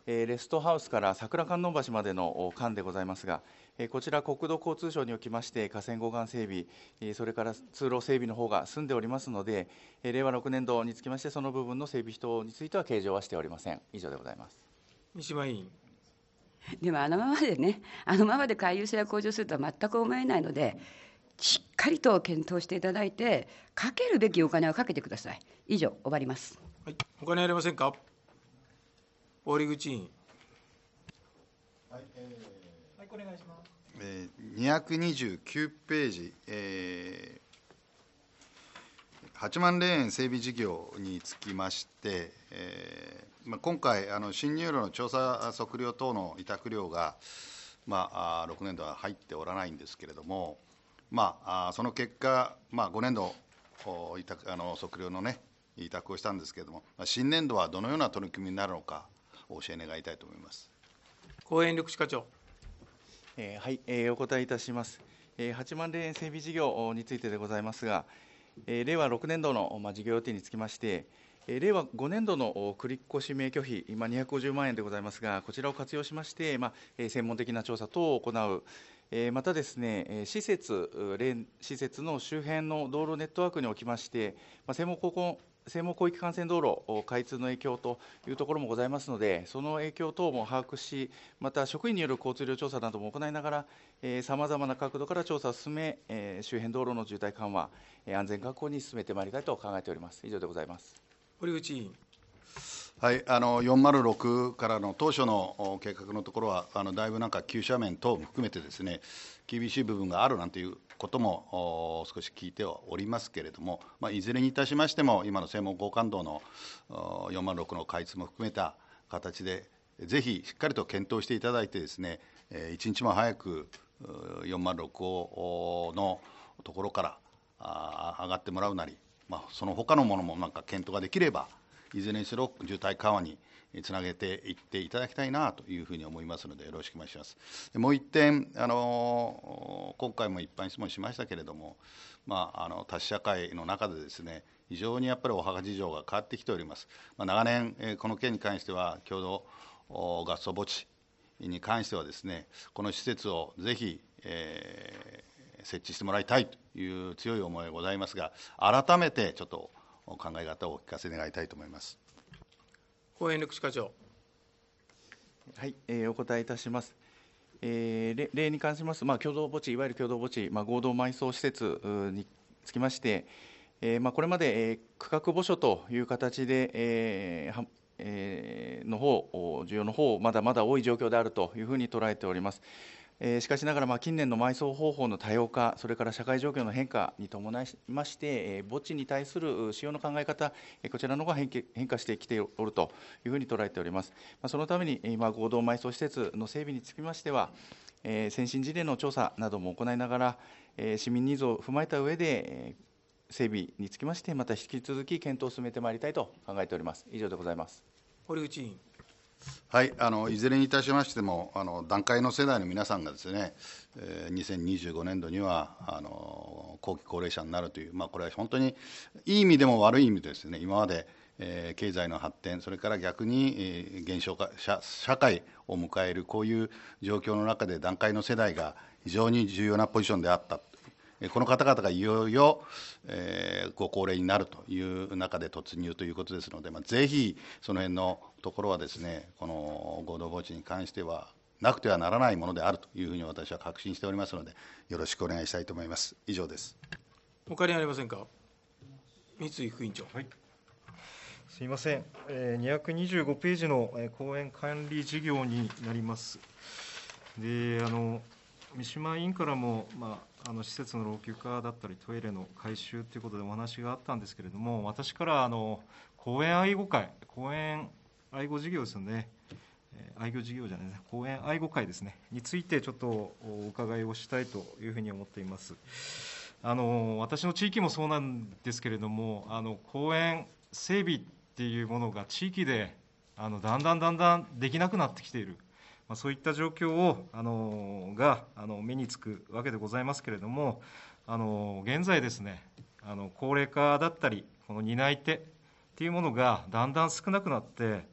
えーレストハウスから桜観音橋までの間でございますが、えーこちら、国土交通省におきまして、河川護岸整備、えーそれから通路整備の方が済んでおりますので、えー令和ろくねん度につきまして、その部分の整備費等については計上はしておりません。以上でございます。 三島委員。 でもあのままでね、あのままで回遊性が向上するとは全く思えないので、しっかりと検討していただいて、かけるべきお金はかけてください。以上、終わります。 はい、他にありませんか。堀口委員。 はい、えー、はい、お願いします。えー、にひゃくにじゅうきゅうページ、えー、はちまんレーン整備事業につきまして、えーまあ、今回、あの新入炉の調査測量等の委託料が、まあ、ろくねん度は入っておらないんですけれども、まあ、その結果、まあ、ごねん度委託あの測量の、ね、委託をしたんですけれども、新年度はどのような取り組みになるのか、お教え願いたいと思います。 公園緑地課長。 えーはい、えーお答えいたします。えーはちまんレーン整備事業についてでございますが、えー令和ろくねん度の、まあ、事業予定につきまして、えー令和ごねん度の繰越免許費、今にひゃくごじゅうまんえんでございますが、こちらを活用しまして、まあえー専門的な調査等を行う。えーまたですね、えー施設、レーン施設の周辺の道路ネットワークにおきまして、まあ、専門高校専門広域幹線道路開通の影響というところもございますので、その影響等も把握し、また職員による交通量調査なども行いながら、さまざまな角度から調査を進め、えー周辺道路の渋滞緩和、えー安全確保に進めてまいりたいと考えております。以上でございます。 堀口委員。 はい、あのよんまるろくからの当初の計画のところは、あのだいぶなんか急斜面等も含めてですね、厳しい部分があるなんていうことも少し聞いてはおりますけれども、まあ、いずれにいたしましても、今の専門高感道のよんまるろくの開通も含めた形で、ぜひしっかりと検討していただいてですね、一日も早くよんまるろくのところから上がってもらうなり、まあ、その他のものもなんか検討ができれば、いずれにしろ渋滞緩和につなげていっていただきたいなというふうに思いますので、よろしくお願いします。もう一点、あの今回も一般質問しましたけれども、まあ、あの多子社会の中でですね、非常にやっぱりお墓事情が変わってきております。まあ、長年、えこの件に関しては、共同合葬墓地に関してはですね、この施設をぜひ、えー、設置してもらいたいという強い思いがございますが、改めてちょっと考え方をお聞かせ願いたいと思います。 公園緑地課長。 はい、えーお答えいたします。えー例例に関します、まあ、共同墓地、いわゆる共同墓地、まあ、合同埋葬施設につきまして、えーまあ、これまで、えー区画墓所という形で、えーはえーの方、需要の方、まだまだ多い状況であるというふうに捉えております。えーしかしながら、まあ、近年の埋葬方法の多様化、それから社会状況の変化に伴いまして、えー墓地に対する使用の考え方、えーこちらの方が変化変化してきておるというふうに捉えております。まあ、そのために、今、合同埋葬施設の整備につきましては、えー先進事例の調査なども行いながら、えー市民ニーズを踏まえた上で、えー整備につきまして、また引き続き検討を進めてまいりたいと考えております。以上でございます。 堀口委員。 はい、あのいずれにいたしましても、あの団塊の世代の皆さんがですね、えー、にせんにじゅうごねん度にはあの後期高齢者になるという、まあ、これは本当にいい意味でも悪い意味でですね、今まで、えー、経済の発展、それから逆に、えー、減少化社、社会を迎えるこういう状況の中で、団塊の世代が非常に重要なポジションであった。この方々がいよいよ、えー、ご高齢になるという中で突入ということですので、まあ、ぜひその辺のところはですね、この合同墓地に関してはなくてはならないものであるというふうに私は確信しておりますので、よろしくお願いしたいと思います。以上です。 他にありませんか。三井副委員長。 はい、すみません、えー、にひゃくにじゅうごページの、えー、公園管理事業になります。であの三島委員からも、まあ、あの施設の老朽化だったりトイレの改修ということでお話があったんですけれども、私からあの公園愛護会、公園愛護事業ですよね、えー、愛護事業じゃないですね、公園愛護会ですね、についてちょっとお伺いをしたいというふうに思っています。あの私の地域もそうなんですけれども、あの公園整備っていうものが地域であのだんだんだんだんできなくなってきている。まあ、そういった状況をあのがあの目につくわけでございますけれども、あの現在ですね、あの高齢化だったり、この担い手っていうものがだんだん少なくなって、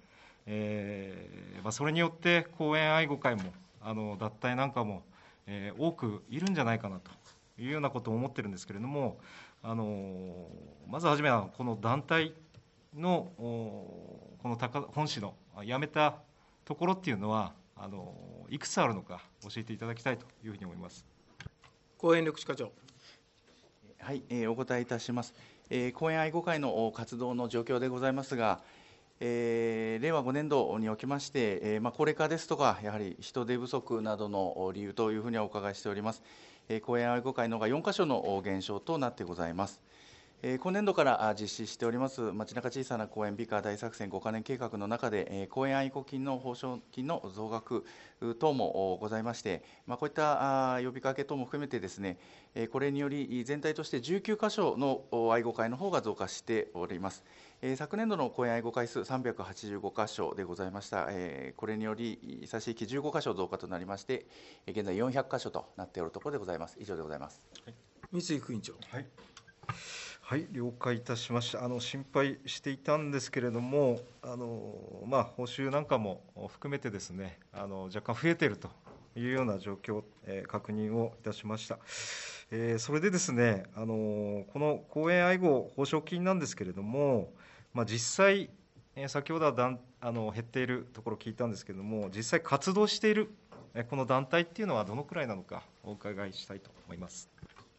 えーまあ、それによって後援愛護会もあの脱退なんかも、えー、多くいるんじゃないかなというようなことを思ってるんですけれども、あのまずはじめはこの団体のこの高本市の辞めたところっていうのはあのいくつあるのか教えていただきたいというふうに思います。 後援緑地課長。 はい、えー、お答えいたします。えー、後援愛護会の活動の状況でございますが、えー、れいわごねんどにおきまして、えーまあ、高齢化ですとか、やはり人手不足などの理由というふうにはお伺いしております。えー、後援愛護会のがよんかしょの減少となってございます。えー、今年度から実施しております街中小さな公園美化大作戦ごかねん計画の中で、えー、公園愛護金の報奨金の増額等もございまして、まあ、こういった呼びかけ等も含めてですね、えー、これにより全体としてじゅうきゅうかしょの愛護会の方が増加しております。えー、昨年度の公園愛護会数さんびゃくはちじゅうごかしょでございました。えー、これにより差し引きじゅうごかしょ増加となりまして、現在よんひゃくかしょとなっておるところでございます。以上でございます。はい、 三井副委員長。 はいはい、了解いたしました。あの心配していたんですけれども、あのまあ、報酬なんかも含めてですね、あの若干増えているというような状況、えー、確認をいたしました。えー、それでですね、あのこの公園愛護報奨金なんですけれども、まあ、実際、えー、先ほどはだんあの減っているところを聞いたんですけれども、実際活動している、えー、この団体っていうのはどのくらいなのかお伺いしたいと思います。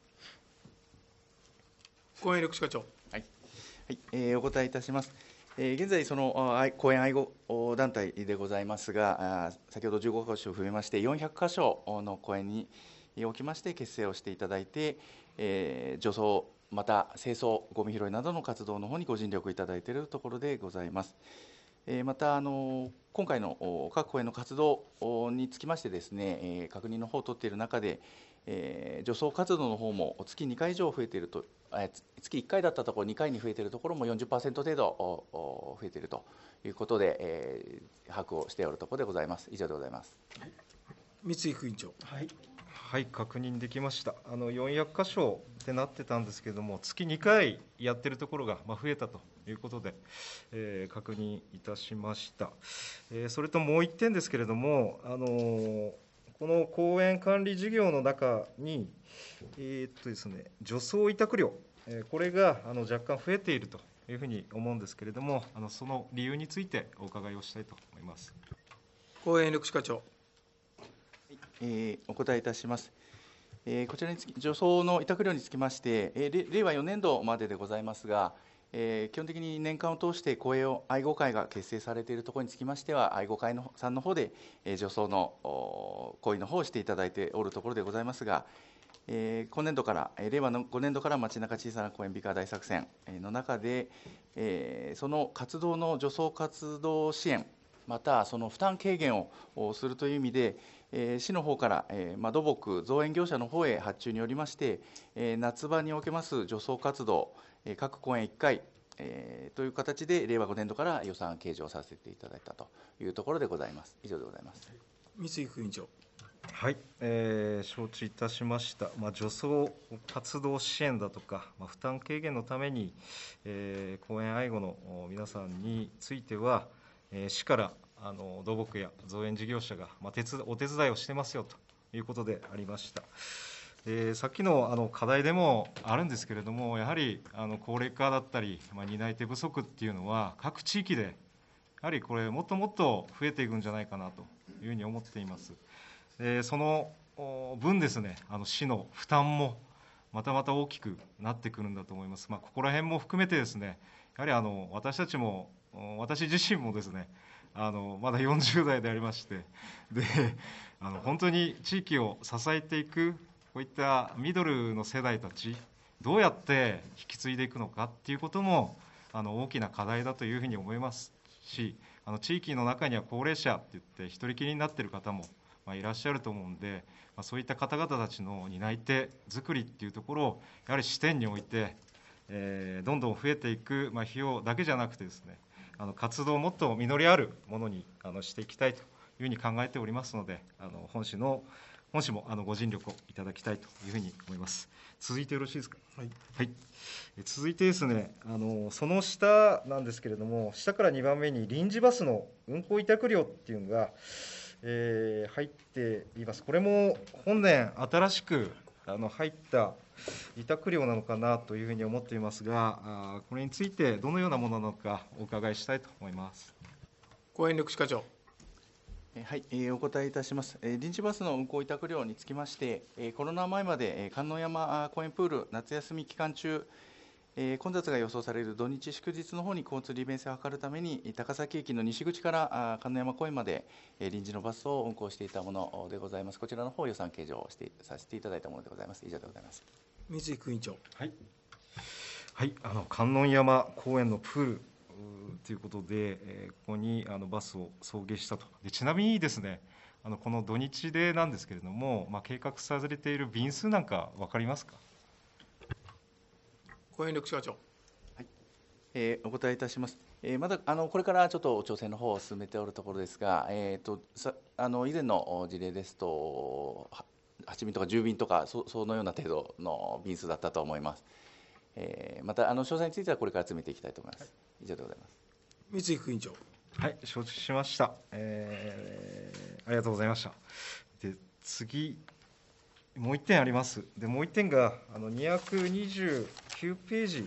後援緑地課長。 はい、はいえー、お答えいたします。えー、現在、その公園愛護団体でございますが、先ほどじゅうごかしょを含めまして、よんひゃくかしょの公園におきまして結成をしていただいて、えー、除草、また清掃、ごみ拾いなどの活動の方にご尽力いただいているところでございます。えー、またあの、今回の各公園の活動につきましてですね、えー、確認の方を取っている中で、えー、除草活動の方も月にかい以上増えていると、月いっかいだったところにかいに増えているところも よんじゅっパーセント 程度増えているということで、えー、把握をしておるところでございます。以上でございます。 三井副委員長。 はい、はい、確認できました。あのよんひゃくかしょってなってたんですけれども、月にかいやってるところがまあ増えたということで、えー、確認いたしました。えー、それともういってんですけれども、あのー、この公園管理事業の中に、えーっとですね、除草委託料、えー、これがあの若干増えているというふうに思うんですけれども、あのその理由についてお伺いをしたいと思います。 後援緑地課長。 えー、お答えいたします。えー、こちらにつき除草の委託料につきまして、えー、れいわよねんどまででございますが、えー、基本的に年間を通して公営愛護会が結成されているところにつきましては、愛護会のさんの方で、えー、除草の行為の方をしていただいておるところでございますが、えー、今年度から、えー、れいわのごねんどから街中小さな公園美化大作戦の中で、えー、その活動の除草活動支援、またその負担軽減をするという意味で、えー、市の方から、えーまあ、土木造園業者の方へ発注によりまして、えー、夏場におけます除草活動、えー、各公園いっかい、えー、という形でれいわごねんどから予算計上させていただいたというところでございます。以上でございます。 三井副委員長。 はい、えー、承知いたしました。まあ、除草活動支援だとか、まあ、負担軽減のために、えー、公園愛護の皆さんについては、えー、市からあの土木や造園事業者が、まあ、手つお手伝いをしてますよということでありました。えー、さっきのあの課題でもあるんですけれども、やはりあの高齢化だったり、まあ、担い手不足っていうのは、各地域でやはりこれ、もっともっと増えていくんじゃないかなというふうに思っています。えー、その分ですね、あの市の負担もまたまた大きくなってくるんだと思います。まあ、ここら辺も含めてですね、やはりあの私たちも、私自身もですね、あのまだよんじゅうだいでありまして、であの本当に地域を支えていく、こういったミドルの世代たち、どうやって引き継いでいくのかっていうこともあの大きな課題だというふうに思いますし、あの地域の中には高齢者って言って一人きりになっている方もまあいらっしゃると思うんで、まあ、そういった方々たちの担い手作りっていうところをやはり視点に置いて、えー、どんどん増えていく、まあ、費用だけじゃなくてですね、あの活動をもっと実りあるものにあのしていきたいというふうに考えておりますので、あの本市の本市もあのご尽力をいただきたいというふうに思います。続いてよろしいですか。はい、はい、続いてですね、あのその下なんですけれども、下からにばんめに臨時バスの運行委託料っていうのが、えー、入っています。これも本年新しくあの入った委託料なのかなというふうに思っていますが、あこれについてどのようなものなのかお伺いしたいと思います。 公園緑地課長。 はい、えー、お答えいたします。えー、臨時バスの運行委託料につきまして、えー、コロナ前まで、えー、観音山公園プール夏休み期間中、えー、混雑が予想される土日祝日の方に交通利便性を図るために、高崎駅の西口から観音山公園まで、えー、臨時のバスを運行していたものでございます。こちらの方予算計上をしてさせていただいたものでございます。以上でございます。 三井副委員長。 はい、はい、あの観音山公園のプールということで、えー、ここにあのバスを送迎したと。でちなみにですね、あのこの土日でなんですけれども、まあ、計画されている便数なんか分かりますか。 公園緑地課長。 はい、えー、お答えいたします。えー、まだあのこれからちょっと調整の方を進めておるところですが、えー、とさあの以前の事例ですとはち便とかじゅう便とか そ, そのような程度の便数だったと思います。えー、またあの詳細についてはこれから詰めていきたいと思います。はい、以上でございます。 三井副委員長。 はい、承知しました。えー、ありがとうございました。で次もういってんあります。でもういってんがあのにひゃくにじゅうきゅうページ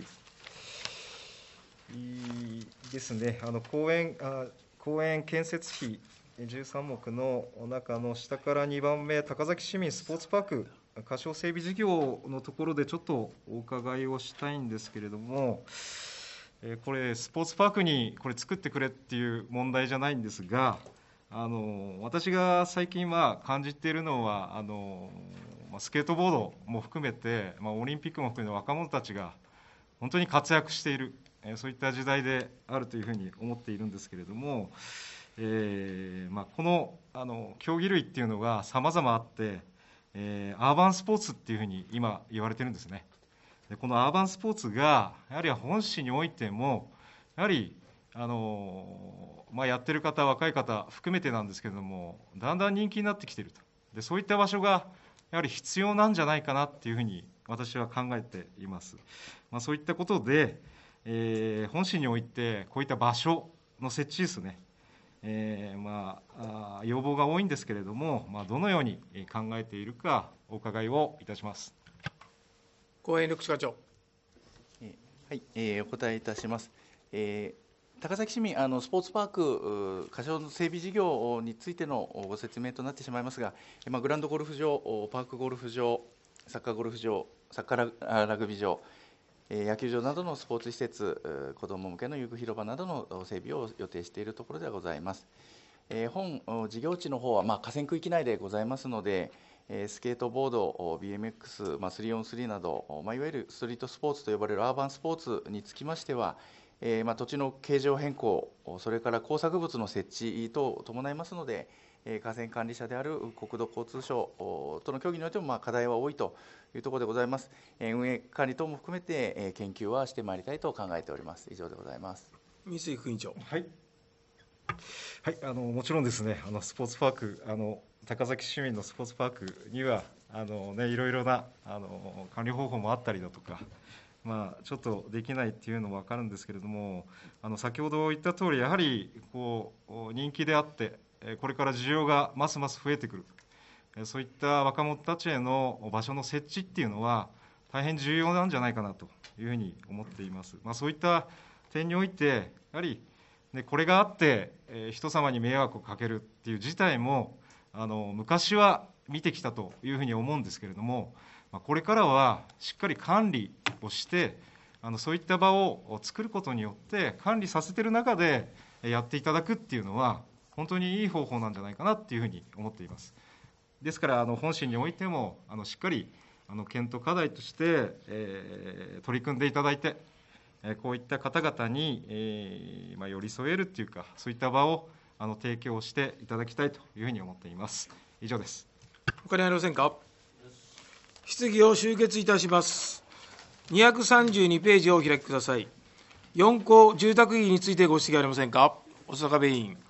ですね。あの公園あ公園建設費じゅうさん目の中の下からにばんめ、高崎市民スポーツパーク仮称整備事業のところでちょっとお伺いをしたいんですけれども、これスポーツパークにこれ作ってくれっていう問題じゃないんですが、あの私が最近は感じているのはあのスケートボードも含めて、まあ、オリンピックも含めて若者たちが本当に活躍している、そういった時代であるというふうに思っているんですけれども、えーまあ、このあの競技類っていうのがさまざまあって、えー、アーバンスポーツっていうふうに今言われてるんですね。でこのアーバンスポーツがやはり本市においてもやはりあの、まあ、やってる方若い方含めてなんですけれどもだんだん人気になってきていると。でそういった場所がやはり必要なんじゃないかなっていうふうに私は考えています。まあ、そういったことで、えー、本市においてこういった場所の設置ですね、えーまあ、あ要望が多いんですけれども、まあ、どのように考えているかお伺いをいたします。 公園緑地課長。 はい、えー、お答えいたします。えー、高崎市民あのスポーツパーク仮称の整備事業についてのご説明となってしまいますが、まあ、グランドゴルフ場、パークゴルフ場、サッカーゴルフ場、サッカー ラ, ラグビー場、野球場などのスポーツ施設、子ども向けの遊具広場などの整備を予定しているところではございます。本事業地の方はまあ河川区域内でございますので、スケートボード、ビーエムエックス、まあ、スリーオンスリー など、まあ、いわゆるストリートスポーツと呼ばれるアーバンスポーツにつきましては、えーまあ、土地の形状変更、それから工作物の設置等を伴いますので、河川管理者である国土交通省との協議においてもまあ課題は多いというところでございます。運営管理等も含めて研究はしてまいりたいと考えております。以上でございます。 三井副委員長。 はい、はい、あのもちろんですね、あのスポーツパーク、あの高崎市民のスポーツパークにはあの、ね、いろいろなあの管理方法もあったりだとか、まあ、ちょっとできないっていうのも分かるんですけれども、あの先ほど言った通り、やはりこう人気であって、これから需要がますます増えてくる、そういった若者たちへの場所の設置っていうのは、大変重要なんじゃないかなというふうに思っています。まあ、そういった点において、やはり、ね、これがあって、えー、人様に迷惑をかけるっていう事態も、あの昔は見てきたというふうに思うんですけれども、これからはしっかり管理をして、あのそういった場を作ることによって管理させている中でやっていただくっていうのは本当にいい方法なんじゃないかなっていうふうに思っています。ですからあの本市においてもあのしっかりあの検討課題として、えー、取り組んでいただいて、えー、こういった方々に、えーまあ、寄り添えるっていうか、そういった場をあの提供していただきたいというふうに思っています。以上です。 他にありませんか。質疑を終結いたします。にひゃくさんじゅうにページをお開きください。よん項住宅費についてご指摘ありませんか。小坂部委員。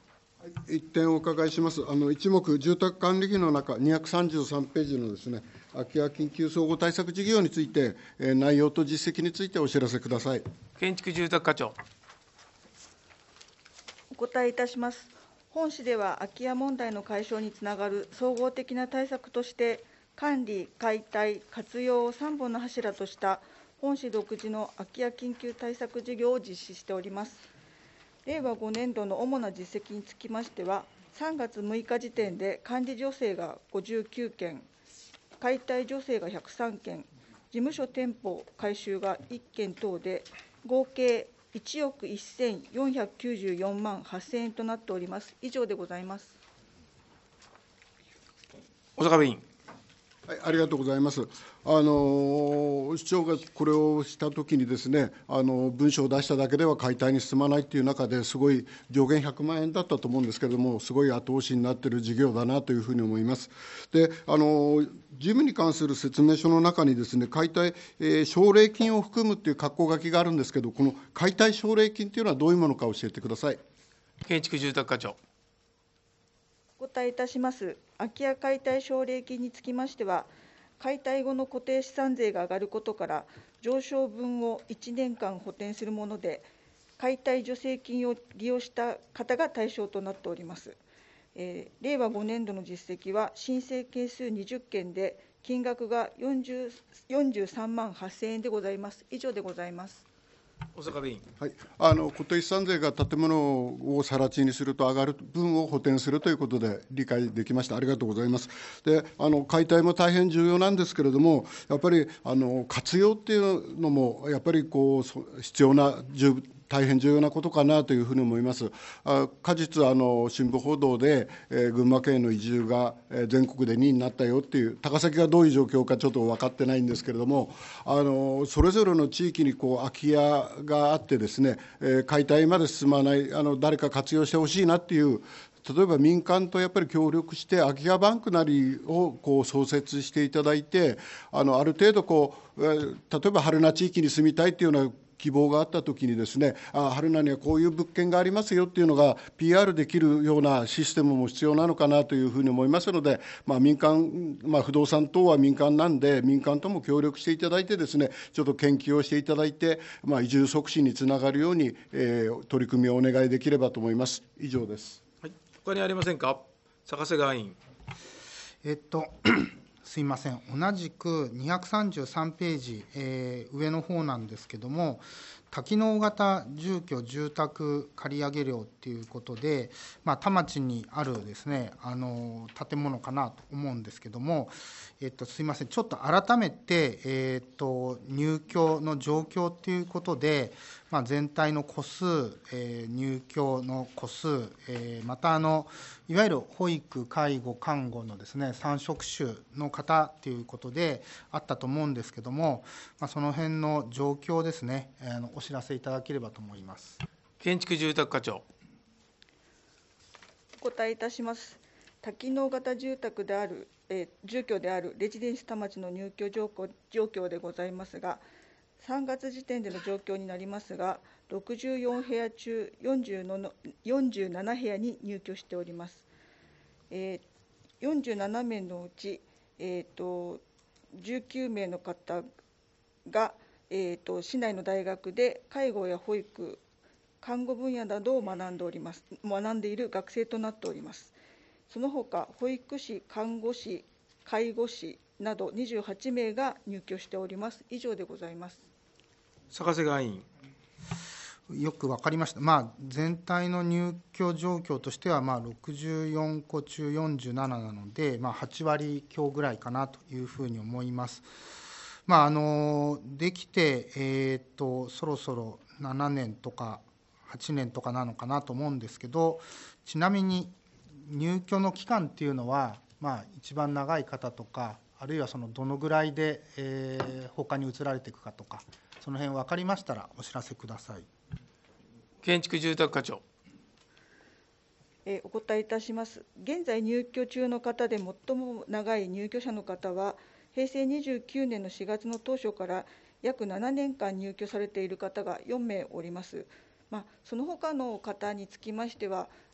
一点お伺いします。あの一目、住宅管理費の中、にひゃくさんじゅうさんページのですね、空き家緊急総合対策事業について、えー、内容と実績についてお知らせください。 建築住宅課長。 お答えいたします。本市では空き家問題の解消につながる総合的な対策として、管理、解体、活用をさんぼんの柱とした本市独自の空き家緊急対策事業を実施しております。れいわごねんどの主な実績につきましては、さんがつむいか時点で管理助成がごじゅうきゅうけん、解体助成がひゃくさんけん、事務所店舗改修がいっけん等で、合計いちおくせんよんひゃくきゅうじゅうよんまんはっせんえんとなっております。以上でございます。 小坂部委員。 はい、ありがとうございます。あの市長がこれをしたときにですね、あの文書を出しただけでは解体に進まないという中ですごい上限ひゃくまんえんだったと思うんですけれども、すごい後押しになっている事業だなというふうに思います。で、あの事務に関する説明書の中にですね、解体、えー、奨励金を含むという括弧書きがあるんですけど、この解体奨励金というのはどういうものか教えてください。 建築住宅課長。 お答えいたします。空き家解体奨励金につきましては、解体後の固定資産税が上がることから、上昇分をいちねんかん補填するもので、解体助成金を利用した方が対象となっております。えー、れいわごねんどの実績は、申請件数にじゅっけんで、金額がよんじゅうさんまんはっせんえんでございます。以上でございます。 小坂部委員。 はい、あの固定資産税が建物を更地にすると上がる分を補填するということで理解できました。ありがとうございます。で、あの解体も大変重要なんですけれども、やっぱりあの活用っていうのもやっぱりこう必要な重大変重要なことかなというふうに思います。あ果実あの新聞報道で、えー、群馬県への移住が、えー、全国でにいになったよっていう、高崎がどういう状況かちょっと分かってないんですけれども、あのそれぞれの地域にこう空き家があってですね、えー、解体まで進まない、あの誰か活用してほしいなっていう、例えば民間とやっぱり協力して空き家バンクなりをこう創設していただいて、あのある程度こう、えー、例えば春名地域に住みたいっていうような希望があったときにですね、あ春名にはこういう物件がありますよっていうのが ピーアール できるようなシステムも必要なのかなというふうに思いますので、まあ、民間、まあ、不動産等は民間なんで、民間とも協力していただいてですね、ちょっと研究をしていただいて、まあ、移住促進につながるように、えー、取り組みをお願いできればと思います。以上です。 はい、他にありませんか。坂瀬川委員。 えっとすいません、同じくにひゃくさんじゅうさんページ、えー、上の方なんですけども、多機能型住居住宅借上料ということで、まあ、田町にあるですね、あの建物かなと思うんですけども、えっと、すいません、ちょっと改めて、えっと、入居の状況ということで、まあ、全体の戸数、えー、入居の戸数、えー、またあのいわゆる保育、介護、看護のですね、さん職種の方ということであったと思うんですけども、まあ、その辺の状況ですね、あのお知らせいただければと思います。 建築住宅課長。 お答えいたします。多機能型住宅である、えー、住居であるレジデンス田町の入居状況、状況でございますが、さんがつ時点での状況になりますが、ろくじゅうよんへや中よんじゅうななへやに入居しております。えー、よんじゅうななめいのうち、えー、とじゅうきゅうめいの方が、えー、と市内の大学で介護や保育、看護分野などを学んでおります、学んでいる学生となっております。その他、保育士、看護師、介護士などにじゅうはちめいが入居しております。以上でございます。 坂瀬川委員。 よく分かりました、まあ、全体の入居状況としては、まあ、ろくじゅうよんこ中よんじゅうなななので、まあ、はちわりきょうぐらいかなというふうに思います。まあ、あのできて、えー、とそろそろななねんとかはちねんとかなのかなと思うんですけど、ちなみに入居の期間っていうのは、まあ、一番長い方とか、あるいはそのどのぐらいで、えー、他に移られていくかとか、その辺分かりましたらお知らせください。 建築住宅課長。 えー、お答えいたします。現在入居中の方で最も長い入居者の方は、へいせいにじゅうきゅうねんのしがつの当初から約ななねんかん入居されている方がよんめいおります。まあ、その他の方につきましては、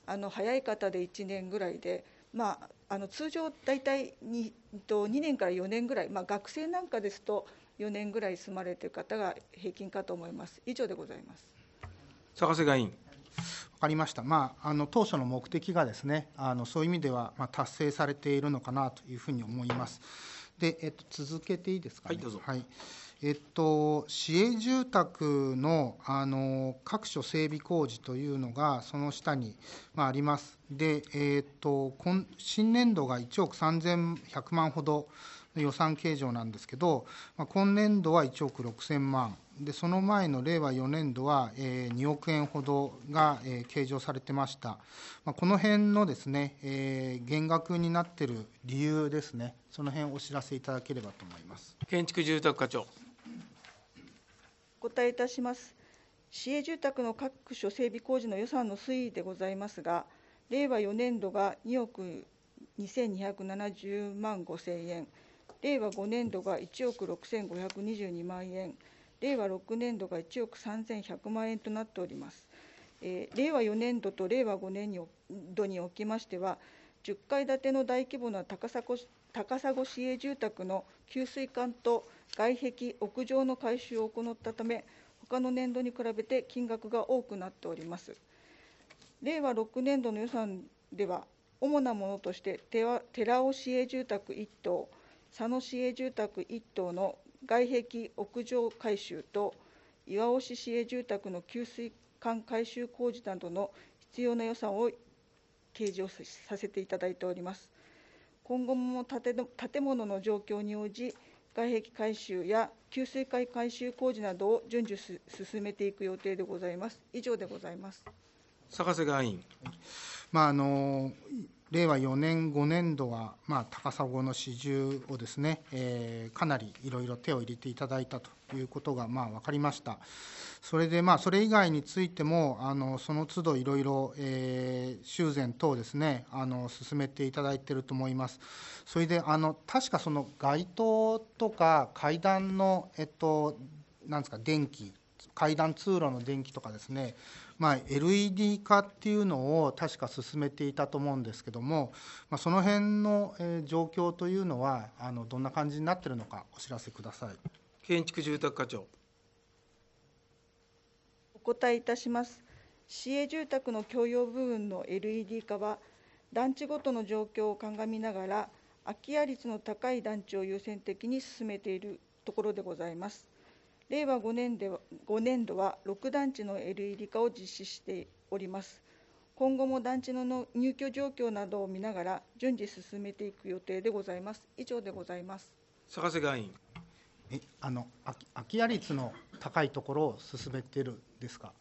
あの早い方でいちねんぐらいで、まあ、あの通常大体 2, にねんからよねんぐらい、まあ、学生なんかですとよねんぐらい住まれている方が平均かと思います。以上でございます。 坂瀬外員。 分かりました、まあ、あの当初の目的がですね、あのそういう意味では、まあ、達成されているのかなというふうに思います。で、えっと、続けていいですかね。 はい、どうぞ。 はい、えっと、市営住宅 の, あの各所整備工事というのがその下に、まあ、あります。で、えっと、今新年度がいちおくさんぜんひゃくまんほどの予算計上なんですけど、まあ、今年度はいちおくろくせんまんで、その前の令和よねん度は、えー、におくえんほどが、えー、計上されてました。まあ、この辺のですね、えー、減額になっている理由ですね、その辺お知らせいただければと思います。 建築住宅課長。 お答えいたします。市営住宅の各所整備工事の予算の推移でございますが、令和よねん度がにおくにせんにひゃくななじゅうまんごせんえん、令和ごねん度がいちおくろくせんごひゃくにじゅうにまんえん、令和ろくねん度がいちおくさんぜんひゃくまんえんとなっております。えー、令和よねん度と令和ごねん度におきましては、じゅっかい建ての大規模な高砂高砂市営住宅の給水管と外壁、屋上の改修を行ったため、他の年度に比べて金額が多くなっております。令和ろくねん度の予算では、主なものとして、寺尾市営住宅いっ棟、佐野市営住宅いっ棟の外壁・屋上改修と、岩尾市市営住宅の給水管改修工事などの必要な予算を計上させていただいております。今後も建物の状況に応じ、外壁改修や給水管改修工事などを順次進めていく予定でございます。以上でございます。 坂瀬外員。 まあ、あの令和よねん、ごねん度は、まあ、高砂の始終をですね、えー、かなりいろいろ手を入れていただいたということが、まあ、分かりました。それで、まあ、それ以外についても、あのその都度いろいろ、えー、修繕等ですね、あの進めていただいていると思います。それで、あの確かその街灯とか階段の、えっと、なんですか、電気、階段通路の電気とかですね、まあ、エルイーディー 化っていうのを確か進めていたと思うんですけども、まあ、その辺の、えー、状況というのはあのどんな感じになっているのかお知らせください。 建築住宅課長。 お答えいたします。市営住宅の共用部分の エルイーディー 化は、団地ごとの状況を鑑みながら、空き家率の高い団地を優先的に進めているところでございます。令和ごねんではごねん度はろく団地の エルイーディー 化を実施しております。今後も団地の入居状況などを見ながら順次進めていく予定でございます。以上でございます。 坂瀬外員。 えあの空き家率の高いところを進めているんですか。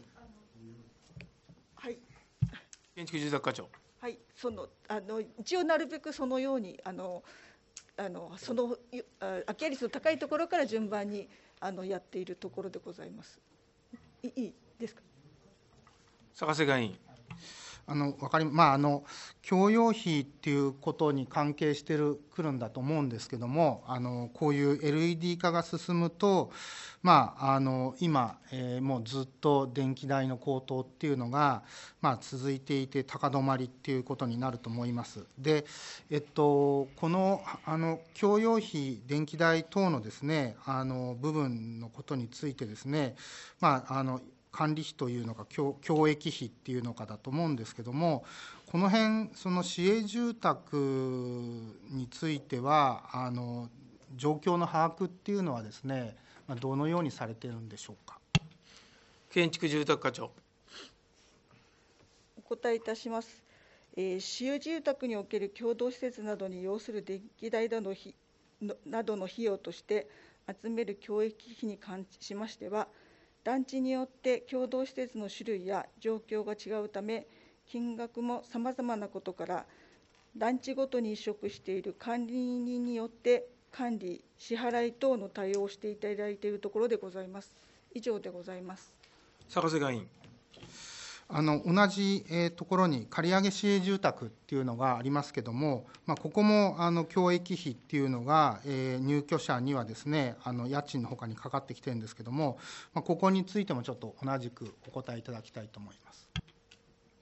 はい。 建築住宅課長。 はい、そのあの一応なるべくそのようにあのあのその空き家率の高いところから順番にあのやっているところでございます。いいいですか。 坂瀬外員。 あの分かりまああの共用費っていうことに関係してるくるんだと思うんですけども、あのこういう エルイーディー 化が進むと、まああの今、えー、もうずっと電気代の高騰っていうのが、まあ、続いていて高止まりっていうことになると思います。で、えっとこのあの共用費電気代等のですねあの部分のことについてですね、まああの管理費というのか共益費っていうのかだと思うんですけども、この辺その市営住宅についてはあの状況の把握っていうのはですね、どのようにされているんでしょうか。 建築住宅課長。 お答えいたします。えー、市有住宅における共同施設などに要する電気代などの費などの費用として集める共益費に関しましては、団地によって共同施設の種類や状況が違うため、金額もさまざまなことから、団地ごとに移植している管理人によって管理、支払い等の対応をしていただいているところでございます。以上でございます。 坂瀬外員。 あの同じ、えー、ところに借り上げ市営住宅っていうのがありますけれども、まあ、ここもあの共益費っていうのが、えー、入居者にはですね、あの家賃のほかにかかってきてるんですけれども、まあ、ここについてもちょっと同じくお答えいただきたいと思います。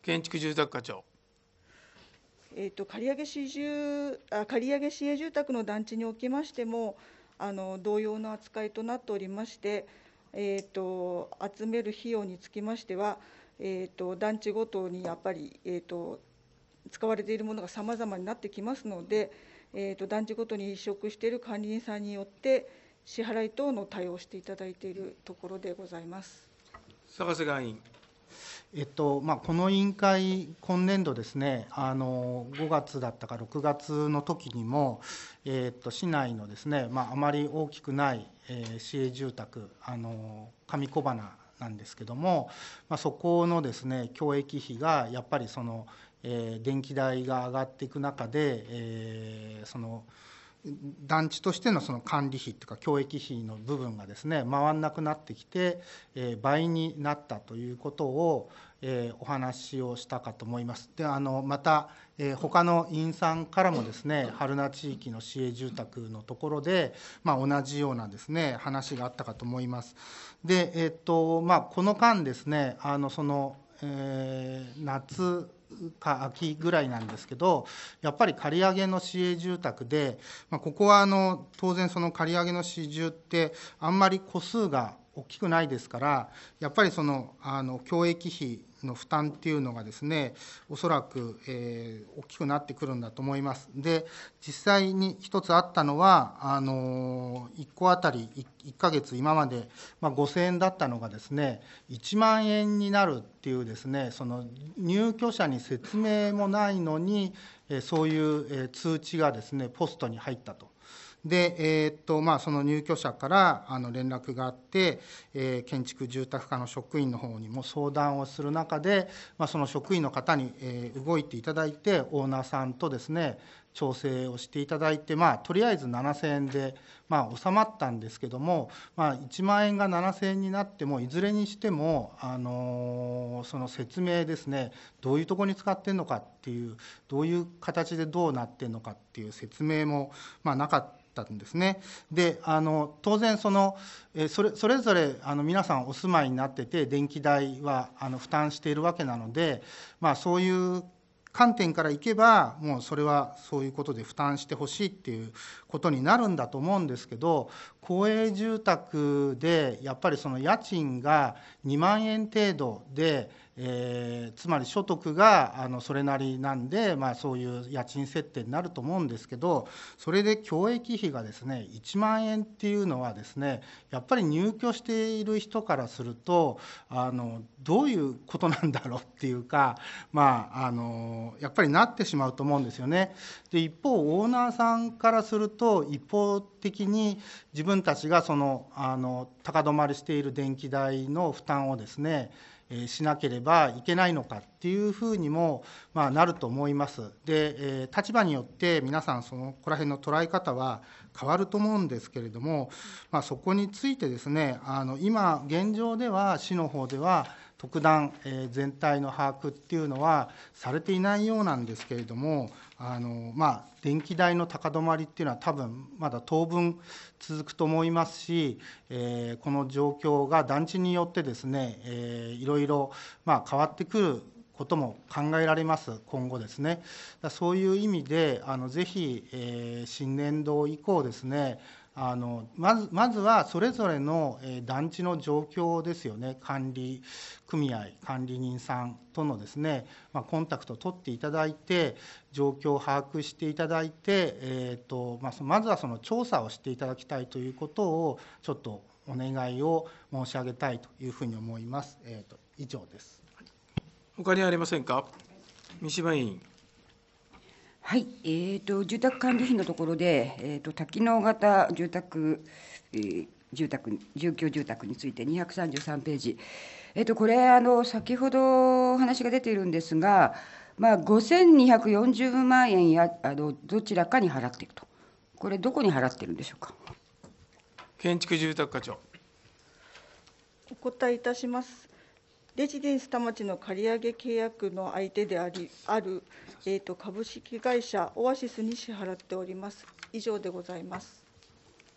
建築住宅課長。 えー、と借り上げ市住あ借り上げ市営住宅の団地におきましても、あの同様の扱いとなっておりまして、えー、と集める費用につきましては、えー、と団地ごとにやっぱり、えー、と使われているものがさまざまになってきますので、えー、と団地ごとに移植している管理人さんによって支払い等の対応をしていただいているところでございます。 坂瀬外委員。 えっとまあ、この委員会、今年度ですね、あのごがつだったかろくがつの時にも、えっと市内のですね、まあ、あまり大きくない、えー、市営住宅、あの上小花なんですけども、まあ、そこのですね教育費がやっぱりその、えー、電気代が上がっていく中で、えー、その団地としてのその管理費というか教育費の部分がですね回らなくなってきて、えー、倍になったということを、えー、お話をしたかと思います。であのまた、えー、他の委員さんからもですね榛名地域の市営住宅のところで、まあ、同じようなですね話があったかと思います。で、えーとまあ、この間ですねあのその、えー、夏か秋ぐらいなんですけど、やっぱり借り上げの市営住宅で、まあ、ここはあの当然その借り上げの市住ってあんまり戸数が大きくないですから、やっぱりそのあの教育費の負担っていうのがですね、おそらく、えー、大きくなってくるんだと思います。で、実際に一つあったのは、あのいっこあたりいっかげつ今まで、まあ、ごせんえんだったのがですね、いちまんえんになるっていうですね、その入居者に説明もないのに、えー、そういう、えー、通知がですね、ポストに入ったと。で、えーっとまあ、その入居者からあの連絡があって、えー、建築住宅課の職員の方にも相談をする中で、まあ、その職員の方に、えー、動いていただいて、オーナーさんとですね、調整をしていただいて、まあ、とりあえずななせんえんで、まあ、収まったんですけども、まあ、いちまんえんがななせんえんになっても、いずれにしても、あのその説明ですね、どういうところに使ってるのかっていう、どういう形でどうなってるのかっていう説明も、まあ、なかった。たんですね。であの当然そのそれそれぞれあの皆さんお住まいになってて電気代はあの負担しているわけなので、まあ、そういう観点からいけばもうそれはそういうことで負担してほしいっていうことになるんだと思うんですけど、公営住宅でやっぱりその家賃がにまんえん程度で、えー、つまり所得があのそれなりなんで、まあ、そういう家賃設定になると思うんですけど、それで教育費がですねいちまんえんっていうのはですね、やっぱり入居している人からするとあのどういうことなんだろうっていうか、まあ、あのやっぱりなってしまうと思うんですよね。で一方オーナーさんからすると一方的に自分たちがそのあの高止まりしている電気代の負担をですねしなければいけないのかっていうふうにも、まあ、なると思います。で、えー、立場によって皆さんそのこら辺の捉え方は変わると思うんですけれども、まあ、そこについてですね、あの今現状では市の方では特段、えー、全体の把握っていうのはされていないようなんですけれども、あのまあ、電気代の高止まりっていうのは多分まだ当分続くと思いますし、えー、この状況が団地によってですね、えー、いろいろ、まあ、変わってくることも考えられます今後ですね。そういう意味であのぜひ、えー、新年度以降ですね、あのまずまずはそれぞれの団地の状況ですよね、管理組合、管理人さんとのですね、まあ、コンタクトを取っていただいて、状況を把握していただいて、えーとまあ、まずはその調査をしていただきたいということを、ちょっとお願いを申し上げたいというふうに思います。えーと以上です。 他にありませんか。三島委員。 はい、えーと、住宅管理費のところで、えーと、多機能型住宅、えー、住宅、住居住宅についてにひゃくさんじゅうさんページ、えーと、これあの、先ほどお話が出ているんですが、まあ、ごせんにひゃくよんじゅうまんえんやあのどちらかに払っていると、これ、どこに払っているんでしょうか。 建築住宅課長。 お答えいたします。レジデンス田町の借り上げ契約の相手でありある、えー、と株式会社オアシスに支払っております。以上でございます。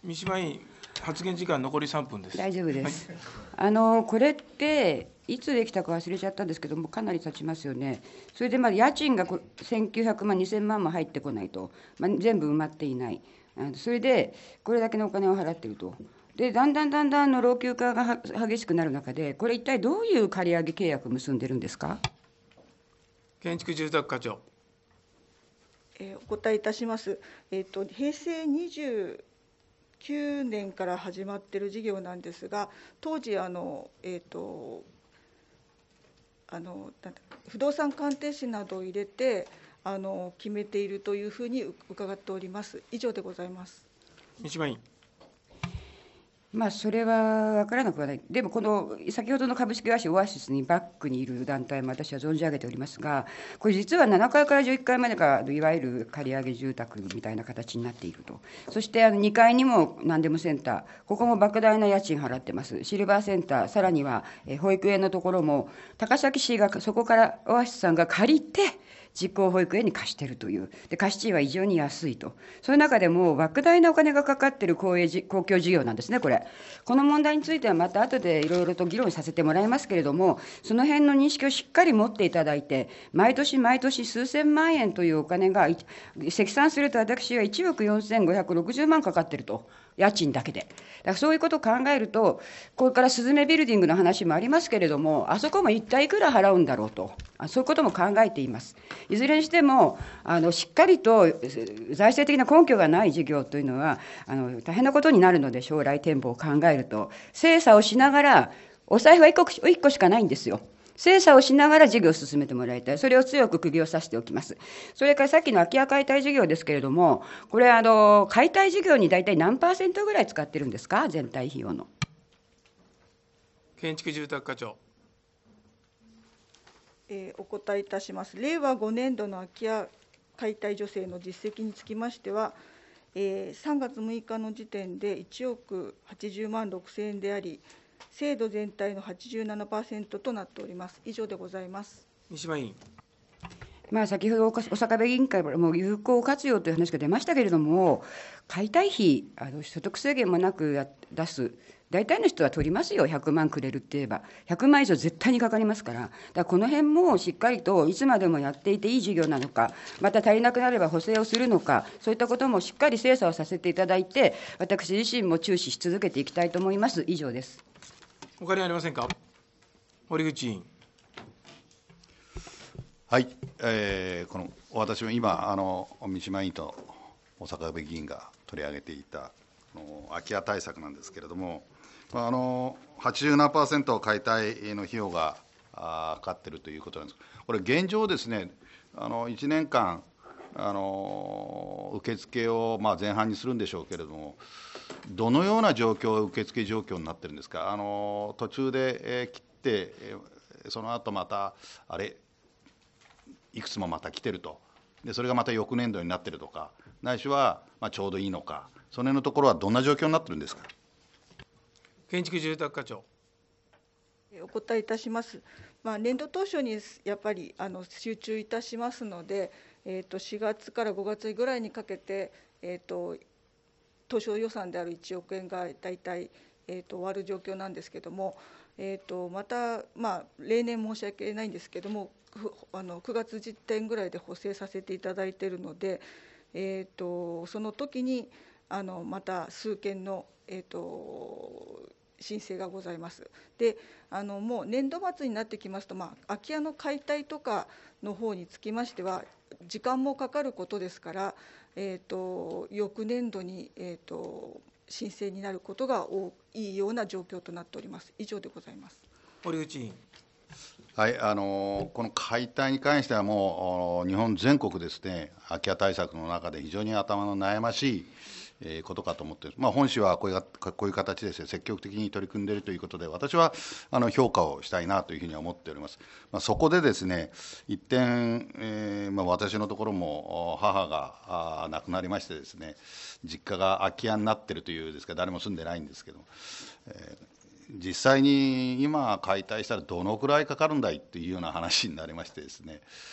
三島委員、発言時間残りさんぷんです。 大丈夫です。 はい、 あのこれっていつできたか忘れちゃったんですけども、かなり経ちますよね。それでまあ家賃がせんきゅうひゃくまん、にせんまんも入ってこないと、まあ、全部埋まっていない、それでこれだけのお金を払っていると。でだんだんだんだんの老朽化が激しくなる中で、これ、一体どういう借り上げ契約を結んでるんですか。 建築住宅課長。 えー、お答えいたします。えーと、平成にじゅうきゅうねんから始まっている事業なんですが、当時あの、えーと、あの不動産鑑定士などを入れてあの決めているというふうに伺っております。以上でございます。 三島委員。 まあ、それは分からなくはない、でもこの先ほどの株式会社オアシスにバックにいる団体も私は存じ上げておりますが、これ、実はななかいからじゅういっかいまでがいわゆる借り上げ住宅みたいな形になっていると、そしてあのにかいにも何でもセンター、ここも莫大な家賃払ってます、シルバーセンター、さらには保育園のところも、高崎市がそこからオアシスさんが借りて、実行保育園に貸しているという、で貸し賃は異常に安いと、そういう中でも莫大なお金がかかっている公営公共事業なんですね、これ。この問題についてはまた後でいろいろと議論させてもらいますけれども、その辺の認識をしっかり持っていただいて、毎年毎年数千万円というお金が、積算すると私はいちおくよんせんごひゃくろくじゅうまんかかっていると。家賃だけで。だからそういうことを考えると、これからスズメビルディングの話もありますけれども、あそこも一体いくら払うんだろうと、そういうことも考えています。いずれにしても、あのしっかりと財政的な根拠がない事業というのは、あの大変なことになるので、将来展望を考えると、精査をしながら、お財布はいっこ、いっこしかないんですよ。精査をしながら事業を進めてもらいたい、それを強く釘を刺しておきます。それからさっきの空き家解体事業ですけれども、これあの、解体事業に大体何パーセントぐらい使ってるんですか、全体費用の。 建築住宅課長。 えー、お答えいたします。令和ごねんどの空き家解体助成の実績につきましては、えー、さんがつむいかの時点でいちおくはちじゅうまんろくせんえんであり、制度全体の はちじゅうななパーセント となっております。以上でございます。 三島委員。 まあ、先ほどお坂部委員会からも有効活用という話が出ましたけれども、解体費、あの所得制限もなくや出す、大体の人は取りますよ、ひゃくまんくれるって言えば、ひゃくまん以上絶対にかかりますから、だからこの辺もしっかりといつまでもやっていていい事業なのか、また足りなくなれば補正をするのか、そういったこともしっかり精査をさせていただいて、私自身も注視し続けていきたいと思います。以上です。 他にありませんか。堀口委員。 はい、えー、この私も今あの三島委員と小坂部議員が取り上げていたの空き家対策なんですけれども、あの はちじゅうななパーセント 解体の費用がかかっているということなんです。これ現状ですね、あのいちねんかんあの受付をまあ前半にするんでしょうけれども、どのような状況、受付状況になっているんですか。あの途中で、えー、切って、えー、その後またあれいくつもまた来てると、でそれがまた翌年度になってるとか、ないしはまあちょうどいいのか、その辺のところはどんな状況になってるんですか。 建築住宅課長。 お答えいたします。まあ、年度当初にやっぱりあの集中いたしますので、えー、としがつからごがつぐらいにかけて、えー、と当初予算であるいちおくえんが大体、えー、と終わる状況なんですけれども、えー、とまた、まあ、例年申し訳ないんですけれども、あのくがつ時点ぐらいで補正させていただいているので、えー、とその時にあのまた数件の、えー、と申請がございます。であのもう年度末になってきますと、まあ、空き家の解体とかの方につきましては時間もかかることですから、えー、と翌年度に、えー、と申請になることが多いような状況となっております。以上でございます。 堀口委員。 はい、あのこの解体に関してはもう日本全国ですね、空き家対策の中で非常に頭の悩ましいことかと思っています。まあ、本市はこういうこういう形でですね、積極的に取り組んでいるということで、私はあの評価をしたいなというふうに思っております。まあ、そこでですね、一点、えーまあ、私のところも母が亡くなりましてですね、実家が空き家になっているというですから、誰も住んでないんですけど、えー実際に今解体したらどのくらいかかるんだいっていうような話になりましてですね、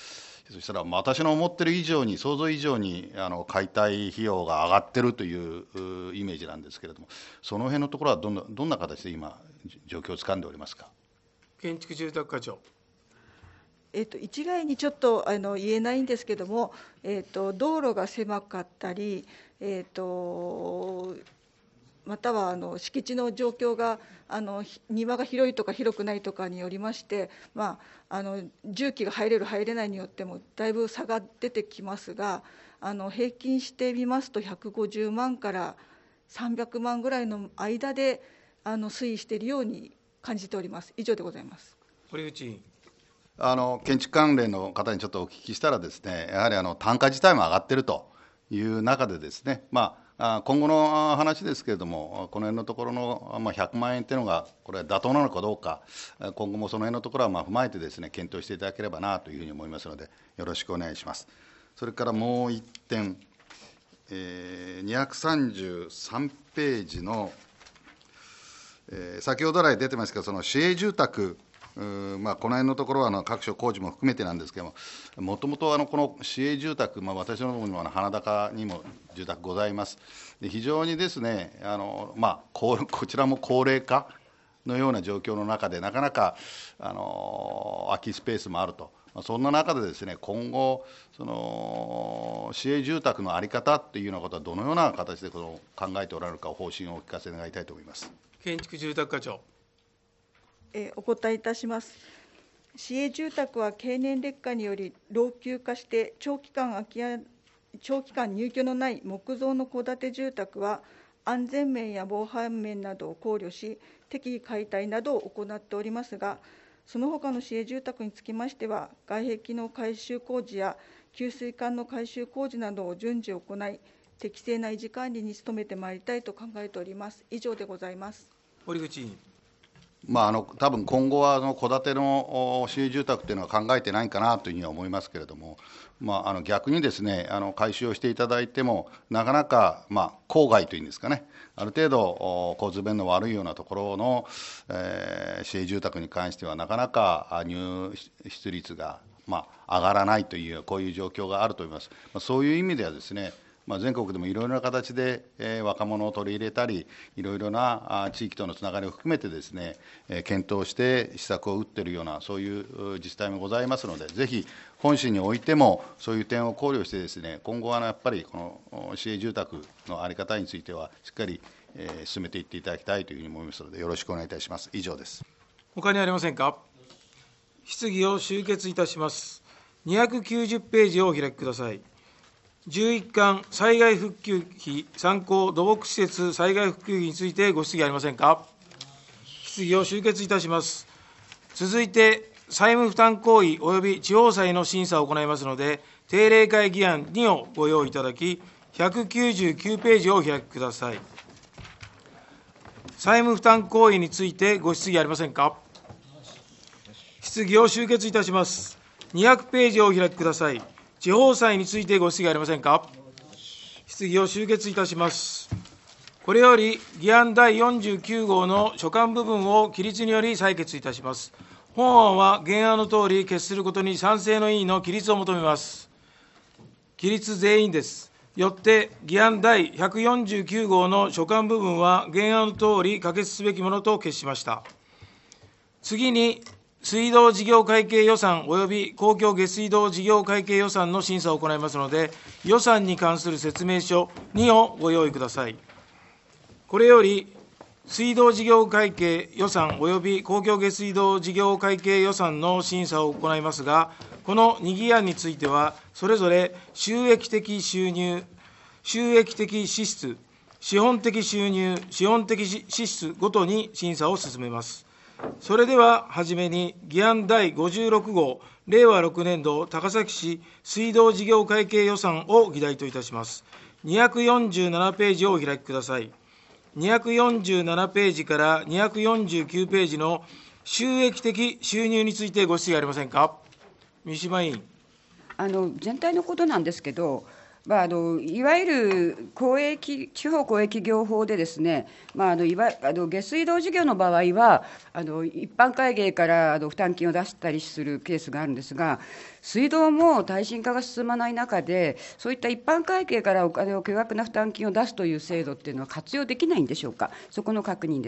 そしたら私の思ってる以上に、想像以上にあの解体費用が上がってるというイメージなんですけれども、その辺のところはどんなどんな形で今、状況をつかんでおりますか。 建築住宅課長。 えっと、一概にちょっとあの言えないんですけども、えっと、道路が狭かったり、えっと、またはあの敷地の状況があの庭が広いとか広くないとかによりまして、まあ、あの重機が入れる入れないによってもだいぶ差が出てきますが、あの平均してみますとひゃくごじゅうまんからさんびゃくまんぐらいの間であの推移しているように感じております。以上でございます。 堀口委員。 あの建築関連の方にちょっとお聞きしたらですね、やはりあの単価自体も上がっているという中でですね、まあ、今後の話ですけれども、この辺のところのまあひゃくまんえんというのが、これは妥当なのかどうか、今後もその辺のところはまあ踏まえてですね、検討していただければなというふうに思いますので、よろしくお願いします。それからもう一点、えー、にひゃくさんじゅうさんページの、えー、先ほど来出てますけど、その市営住宅、まあ、この辺のところはあの各所工事も含めてなんですけれども、もともとこの市営住宅、まあ、私の方にも花高にも住宅ございます。で非常にですね、あの、まあ、こ, こちらも高齢化のような状況の中で、なかなかあの空きスペースもあると。そんな中でですね、今後、その市営住宅の在り方というようなことは、どのような形でこの考えておられるか、方針をお聞かせ願いたいと思います。 建築住宅課長。 えー、お答えいたします。市営住宅は経年劣化により老朽化して長期間空き家長期間入居のない木造の戸建て住宅は安全面や防犯面などを考慮し、適宜解体などを行っておりますが、その他の市営住宅につきましては、外壁の改修工事や給水管の改修工事などを順次行い、適正な維持管理に努めてまいりたいと考えております。以上でございます。 堀口委員。 まあ、あの多分今後はあの戸建ての市営住宅というのは考えてないかなというふうには思いますけれども、まあ、あの逆にですね、あの改修をしていただいても、なかなか、まあ、郊外というんですかね、ある程度、交通便の悪いようなところの、えー、市営住宅に関しては、なかなか入室率が、まあ、上がらないという、こういう状況があると思います。まあ、そういう意味ではですね、まあ、全国でもいろいろな形で、えー、若者を取り入れたり、いろいろなあ地域とのつながりを含めてですね、えー、検討して施策を打っているような、そういう自治体もございますので、ぜひ本市においてもそういう点を考慮してですね、今後はやっぱりこの市営住宅の在り方については、しっかり、えー、進めていっていただきたいというふうに思いますので、よろしくお願いいたします。以上です。 他にありませんか。質疑を終結いたします。にひゃくきゅうじゅうページをお開きください。じゅういっかん災害復旧費参考土木施設災害復旧費についてご質疑ありませんか。質疑を終結いたします。続いて、債務負担行為及び地方債の審査を行いますので、定例会議案にをご用意いただき、ひゃくきゅうじゅうきゅうページをお開きください。債務負担行為についてご質疑ありませんか。質疑を終結いたします。にひゃくページをお開きください。地方債についてご質疑ありませんか。質疑を終結いたします。これより議案だいよんじゅうきゅう号の所管部分を起立により採決いたします。本案は原案のとおり決することに賛成の委員の起立を求めます。起立全員です。よって議案だいひゃくよんじゅうきゅう号の所管部分は原案のとおり可決すべきものと決しました。次に水道事業会計予算及び公共下水道事業会計予算の審査を行いますので、予算に関する説明書にをご用意ください。これより、水道事業会計予算及び公共下水道事業会計予算の審査を行いますが、このに議案については、それぞれ収益的収入、収益的支出、資本的収入、資本的支出ごとに審査を進めます。それでははじめに議案だいごじゅうろく号令和ろく年度高崎市水道事業会計予算を議題といたします。にひゃくよんじゅうななページをお開きください。にひゃくよんじゅうななページからにひゃくよんじゅうきゅうページの収益的収入についてご質疑ありませんか。三島委員。 あの全体のことなんですけど、 まあ、あのいわゆる公営地方公営企業法でですね、まあ、あのいわあの下水道事業の場合は、あの一般会計からあの負担金を出したりするケースがあるんですが、水道も耐震化が進まない中で、そういった一般会計からお金を巨額な負担金を出すという制度っていうのは活用できないんでしょうか、そこの確認です。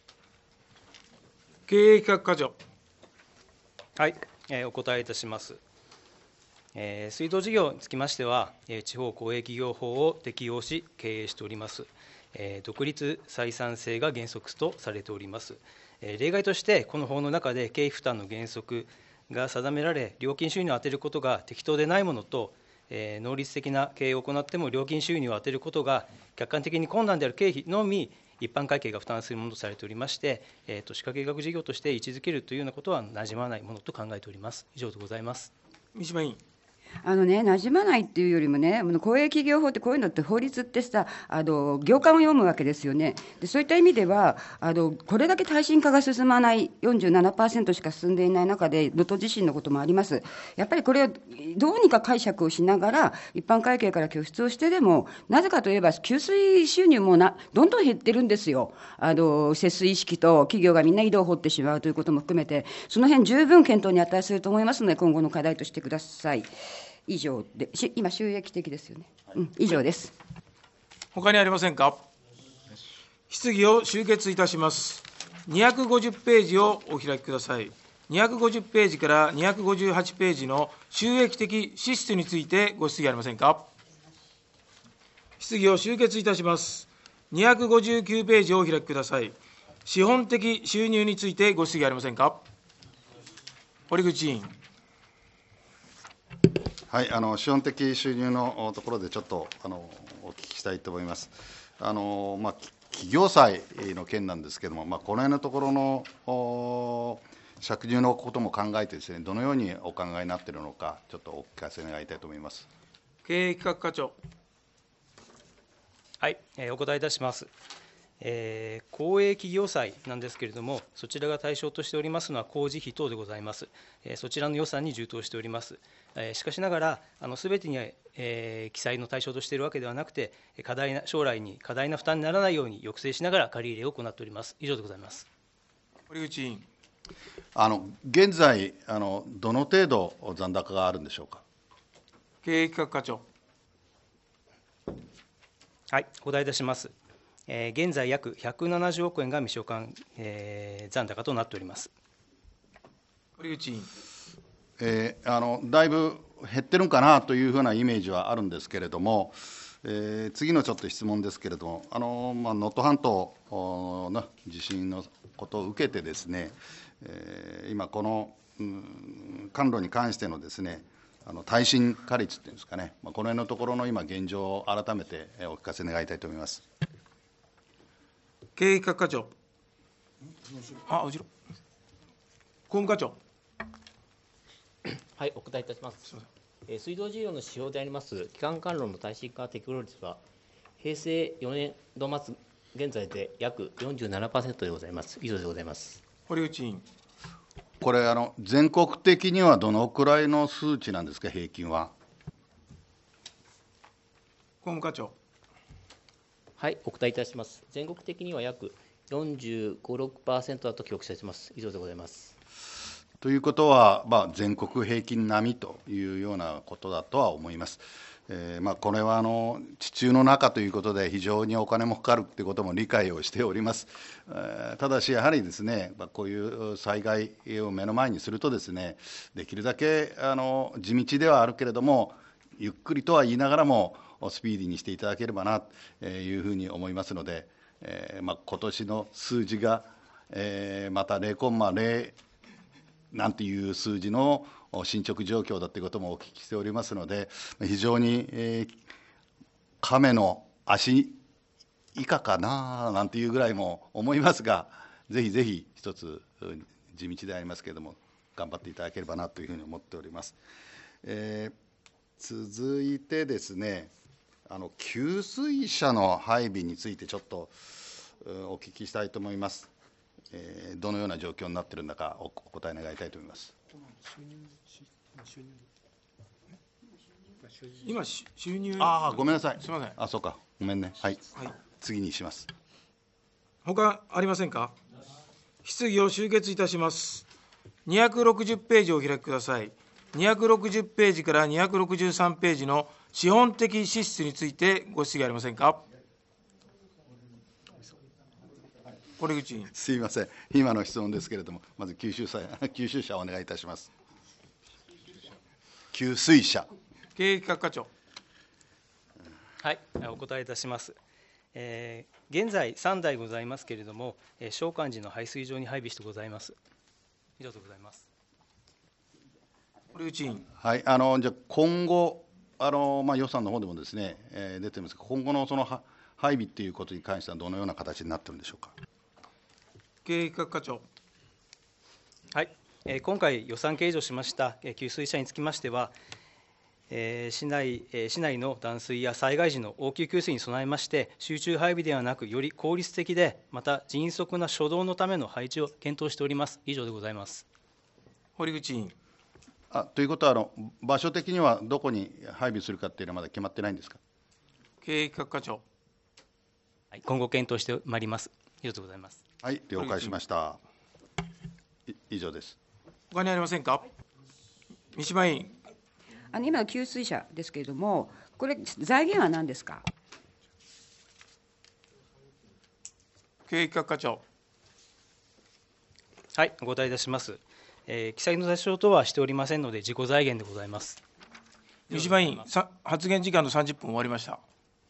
経営企画課長。 はい、えーお答えいたします。えー水道事業につきましては、えー地方公営企業法を適用し、経営しております。えー独立採算性が原則とされております。えー例外として、この法の中で経費負担の原則が定められ、料金収入を充てることが適当でないものと、えー能率的な経営を行っても料金収入を充てることが客観的に困難である経費のみ、一般会計が負担するものとされておりまして、えー都市化計画事業として位置づけるというようなことはなじまないものと考えております。以上でございます。 三島委員。 あのね、馴染まないっていうよりもね、あの公営企業法ってこういうのって法律ってさ、あの行間を読むわけですよね。でそういった意味ではあの、これだけ耐震化が進まない、よんじゅうななパーセント しか進んでいない中で、能登地震のこともあります。やっぱりこれをどうにか解釈をしながら、一般会計から拠出をしてでも、なぜかといえば、給水収入もなどんどん減ってるんですよ。あの節水意識と企業がみんな井戸を掘ってしまうということも含めて、その辺十分検討に値すると思いますので、今後の課題としてください。以上で、し今、収益的ですよね。うん、以上です。 他にありませんか。質疑を終結いたします。にひゃくごじゅうページをお開きください。にひゃくごじゅうページからにひゃくごじゅうはちページの収益的支出についてご質疑ありませんか。質疑を終結いたします。にひゃくごじゅうきゅうページをお開きください。資本的収入についてご質疑ありませんか。堀口委員。 はい、あの資本的収入のところでちょっとあのお聞きしたいと思います。あのまあ、企業債の件なんですけれども、まあ、この辺のところのお借入のことも考えてですね、どのようにお考えになっているのか、ちょっとお聞かせ願いたいと思います。 経営企画課長。 はい、えーお答えいたします。えー公営企業債なんですけれども、そちらが対象としておりますのは工事費等でございます。えーそちらの予算に充当しております。えーしかしながら、すべてに、えー記載の対象としているわけではなくて、過大な将来に過大な負担にならないように抑制しながら借り入れを行っております。以上でございます。 堀口委員。 あの現在あの、どの程度残高があるんでしょうか。 経営企画課長。 はい、お答えいたします。えー現在、約ひゃくななじゅうおくえんが未償還、えー残高となっております。 堀口委員。 えーあのだいぶ減ってるんかなというふうなイメージはあるんですけれども、えー次のちょっと質問ですけれども、あのまあ、能登半島の地震のことを受けてですね、えー今、この、うん、管路に関してのですね、あの耐震化率っていうんですかね、まあ、この辺のところの今、現状を改めてお聞かせ願いたいと思います。 経営企画課長。あ、後ろ。工務課長。 はい、お答えいたします。えー水道事業の指標であります基幹管路の耐震化適合率は、平成よねん度末現在で約 よんじゅうななパーセント でございます。以上でございます。 堀内委員。 これあの、全国的にはどのくらいの数値なんですか、平均は。 工務課長。 はい、お答えいたします。全国的には約よんじゅうご、ろくパーセント だと記録されています。以上でございます。 ということは、まあ、全国平均並みというようなことだとは思います。えーまあ、これはあの地中の中ということで、非常にお金もかかるということも理解をしております。えーただし、やはりですね、まあ、こういう災害を目の前にするとですね、できるだけあの地道ではあるけれども、ゆっくりとは言いながらも、スピーディーにしていただければなというふうに思いますので、えーまあ、今年の数字が、えーまた ゼロコンマゼロなんていう数字の進捗状況だということもお聞きしておりますので、非常に、えー、亀の足以下かななんていうぐらいも思いますが、ぜひぜひ一つ地道でありますけれども、頑張っていただければなというふうに思っております。えー、続いてですね、あの給水車の配備についてちょっとお聞きしたいと思います。えーどのような状況になっているのかお答え願いたいと思います。 今、収入。 ああ、ごめんなさい。 すみません。 あ、そうか。ごめんね。はい。 はい、 次にします。 他ありませんか。質疑を終結いたします。にひゃくろくじゅうページをお開きください。にひゃくろくじゅうページからにひゃくろくじゅうさんページの資本的支出についてご質疑ありませんか。堀口委員。 すみません。今の質問ですけれども、まず吸収者、吸収者お願いいたします。給水者。 経営企画課長。 はい、お答えいたします。えー、現在さんだいございますけれども、えー、召喚時の排水場に配備してございます。以上でございます。 堀内委員。 はい、あのじゃあ今後あの、まあ、予算の方でもですね、えー、出てますが、今後のその配備ということに関してはどのような形になっているんでしょうか。 経営企画課長。 はい、えー、今回予算計上しました給水車につきましては、えー、市内、えー、市内の断水や災害時の応急給水に備えまして、集中配備ではなく、より効率的で、また迅速な初動のための配置を検討しております。以上でございます。 堀口委員。 あということはあの、場所的にはどこに配備するかっていうのはまだ決まってないんですか。 経営企画課長。 はい、今後検討してまいります。以上でございます。 はい、了解しました。以上です。 他にありませんか。三島委員。 あの今の給水車ですけれども、これ、財源は何ですか。 経営企画課長。 はい、お答えいたします。えー、記載の対象とはしておりませんので、自己財源でございます。 三島委員、発言時間のさんじゅっぷん終わりました。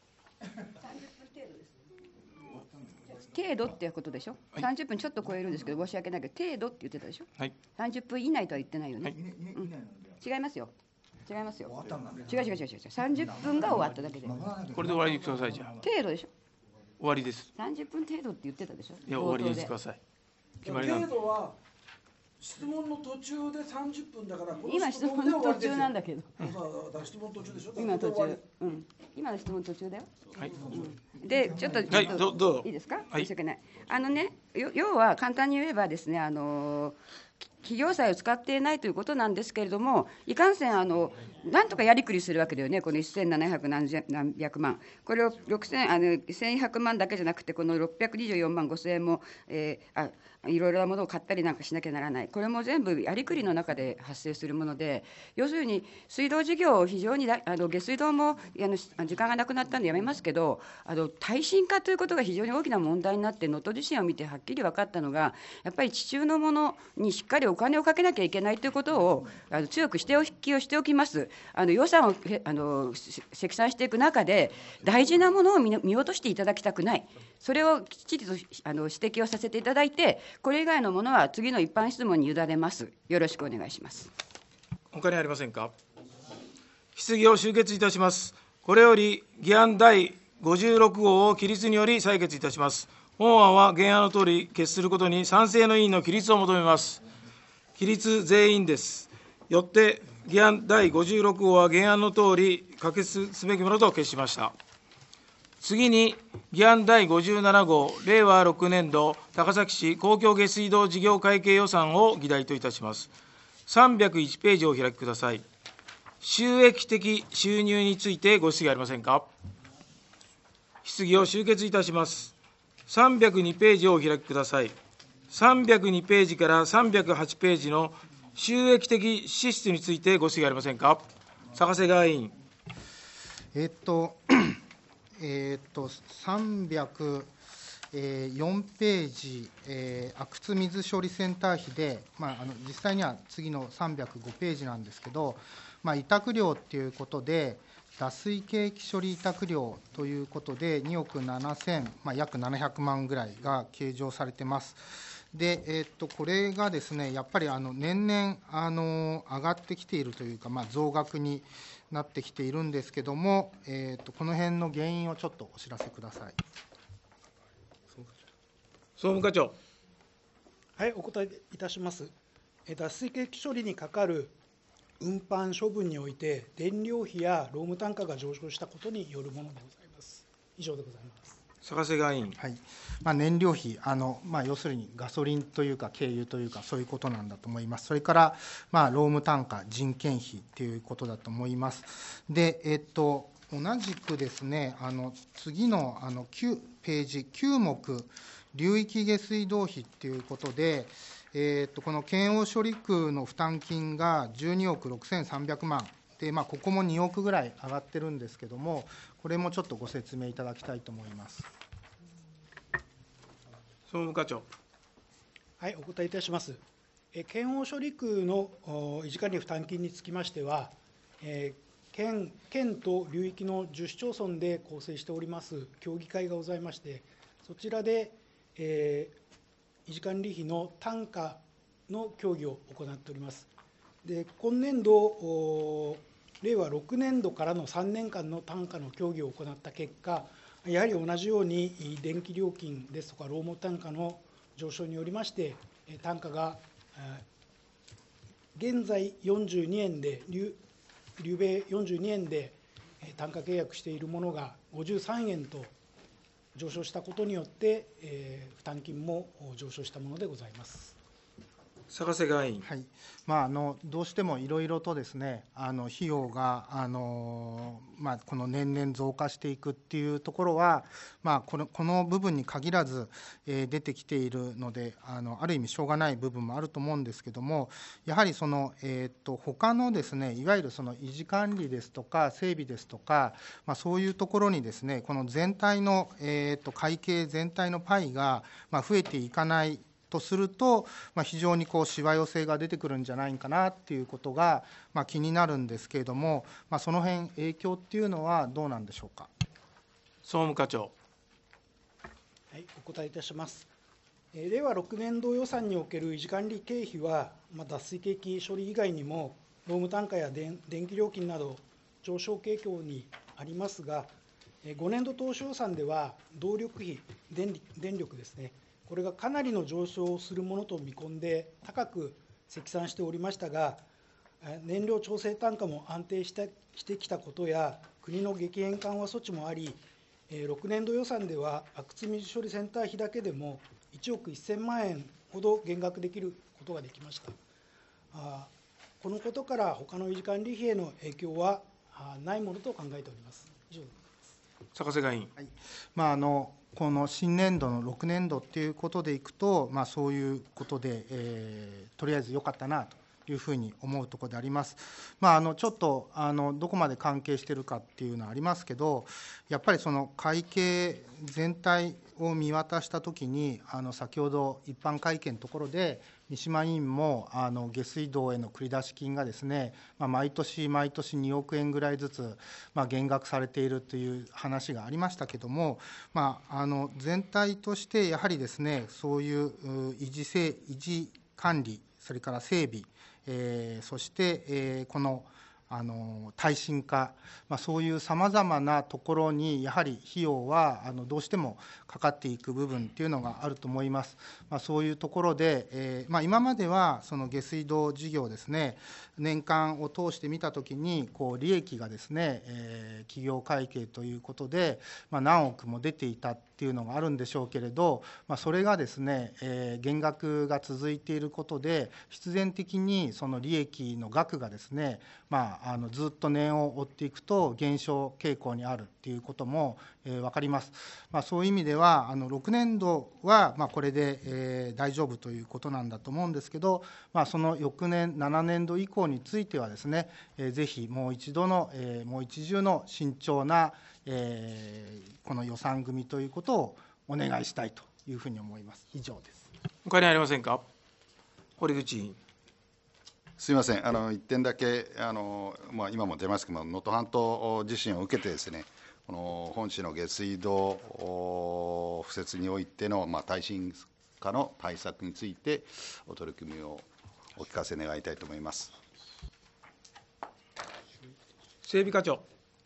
程度っていうことでしょ、はい、さんじゅっぷんちょっと超えるんですけど、申し訳ないけど、程度って言ってたでしょ、 はい、 さんじゅっぷん以内とは言ってないよね、はい、うん、違いますよ、違いますよ、違う違う違う違う、さんじゅっぷんが終わっただけで、 これで終わりにしてください、じゃあ。 程度でしょ、 終わりです。 さんじゅっぷん程度って言ってたでしょ、 いや、終わりにしてください。 決まりなんで。程度は質問の途中でさんじゅっぷんだから、 今質問の途中なんだけど、 うん、質問途中でしょ、 今途中、うん、今の質問途中だよ。 はい、 うん、でちょっと、 はい、どどうぞいいですか、 はい、 申し訳ない。あのね、要は簡単に言えばですね、あの企業債を使っていないということなんですけれども、いかんせんあのなんとかやりくりするわけだよね、このせんななひゃくなんびゃくまん、これをろくせんあのせんひゃくまんだけじゃなくて、このろっぴゃくにじゅうよんまんごせんえんも、えー、あいろいろなものを買ったりなんかしなきゃならない、これも全部やりくりの中で発生するもので、要するに水道事業を非常にあの下水道もあの時間がなくなったんでやめますけど、あの耐震化ということが非常に大きな問題になって、能登地震を見てはっきり分かったのが、やっぱり地中のものにしっかりお金をかけなきゃいけないということをあの強く指摘をしておきます。あの予算をあの積算していく中で、大事なものを 見, 見落としていただきたくない、それをきっちりとあの指摘をさせていただいて、これ以外のものは次の一般質問に委ねます。よろしくお願いします。 他にありませんか。質疑を終結いたします。これより議案だいごじゅうろく号を起立により採決いたします。本案は原案のとおり決することに賛成の委員の起立を求めます。起立全員です。よって議案だいごじゅうろく号は原案のとおり可決すべきものと決しました。次に議案だいごじゅうなな号令和ろくねん度高崎市公共下水道事業会計予算を議題といたします。さんびゃくいちページをお開きください。収益的収入についてご質疑ありませんか。質疑を終結いたします。さんびゃくにページをお開きください。さんびゃくにページからさんびゃくはちページの収益的支出についてご質疑ありませんか。坂瀬川委員。 えっとえー、とさんびゃくよんページ、えー、阿久津水処理センター費で、まあ、あの実際には次のさんびゃくごページなんですけど、まあ、委託料ということで、脱水計器処理委託料ということで、におくななせん、まあ、約ななひゃくまんぐらいが計上されてます。でえー、とこれがですね、やっぱりあの年々あの上がってきているというか、まあ、増額になってきているんですけども、えー、とこの辺の原因をちょっとお知らせください。 総務課長。 はい、お答えいたします。脱水計器処理にかかる運搬処分において、燃料費や労務単価が上昇したことによるものでございます。以上でございます。 坂瀬川委員。 はい、まあ、燃料費、あのまあ、要するにガソリンというか、軽油というか、そういうことなんだと思います。それから、まあ、労務単価、人件費ということだと思います。で、えっと、同じくですね、あの次のあのきゅうページきゅう目、流域下水道費ということで、えっとこの県央処理区の負担金がじゅうにおくろくせんさんびゃくまんで、まあ、ここもにおくぐらい上がってるんですけども、これもちょっとご説明いただきたいと思います。 総務課長。 はい、お答えいたします。え県央処理区の維持管理負担金につきましては、えー県, 県と流域のじゅう市町村で構成しております協議会がございまして、そちらで、えー、維持管理費の単価の協議を行っております。で今年度、令和ろくねんどからのさんねんかんの単価の協議を行った結果、やはり同じように電気料金ですとか労務単価の上昇によりまして、単価が現在よんじゅうにえんで、流米よんじゅうにえんで単価契約しているものがごじゅうさんえんと上昇したことによって、えー、負担金も上昇したものでございます。 坂瀬川委員。 はい、まあ、あのどうしてもいろいろとですね、あの費用があの、まあ、この年々増加していくっていうところは、まあ、このこの部分に限らず、えー、出てきているので、あのある意味しょうがない部分もあると思うんですけども、やはりその、えー、と他のですね、いわゆるその維持管理ですとか整備ですとか、まあ、そういうところにですね、この全体の、えー、と会計全体のパイが、まあ、増えていかないとすると、まあ、非常にこうしわ寄せが出てくるんじゃないかなっていうことが、まあ、気になるんですけれども、まあ、その辺影響っていうのはどうなんでしょうか。 総務課長。 はい、お答えいたします。えー、令和ろくねんど予算における維持管理経費は、まあ、脱水計器処理以外にも労務単価や電電気料金など上昇傾向にありますが、えー、ごねんど当初予算では動力費、電電力ですね、これがかなりの上昇をするものと見込んで高く積算しておりましたが、燃料調整単価も安定してしてきたことや、国の激変緩和措置もあり、ろくねんど予算では阿久津水処理センター費だけでもいちおくせんまんえんほど減額できることができました。このことから、他の維持管理費への影響はないものと考えております。以上です。 坂瀬川委員。 はい、まあ、あのこの新年度のろくねんどということでいくと、まあ、そういうことで、えー、とりあえず良かったなというふうに思うところであります。まあ、あのちょっとあのどこまで関係しているかっていうのはありますけど、やっぱりその会計全体を見渡したときに、あの先ほど一般会計のところで、三島委員もあの下水道への繰出金がですね、まあ、毎年毎年におくえんぐらいずつ、まあ、減額されているという話がありましたけども、まあ、あの全体としてやはりですね、そういう維持性維持管理、それから整備、えー、そして、えー、このあの耐震化、まあ、そういうさまざまなところにやはり費用はあのどうしてもかかっていく部分っていうのがあると思います。まあ、そういうところで、えーまあ、今まではその下水道事業ですね、年間を通して見たときにこう利益がですね、えー、企業会計ということで、まあ、何億も出ていたっていうのがあるんでしょうけれど、まあ、それがですね、えー、減額が続いていることで、必然的にその利益の額がですね、まあ、あのずっと年を追っていくと減少傾向にあるっていうことも、えー、分かります。まあ、そういう意味ではあのろくねんどはまあこれで、えー、大丈夫ということなんだと思うんですけど、まあ、その翌年ななねんど以降についてはですね、えー、ぜひもう一度の、えー、もう一重の慎重な、えー、この予算組ということをお願いしたいというふうに思います。以上です。 他にありませんか。堀口委員。 すみません、あのいってんだけ、あの、まあ、今も出ますけども、能登半島地震を受けてですね、この本市の下水道敷設においての、まあ、耐震化の対策について、お取り組みをお聞かせ願いたいと思います。 整備課長。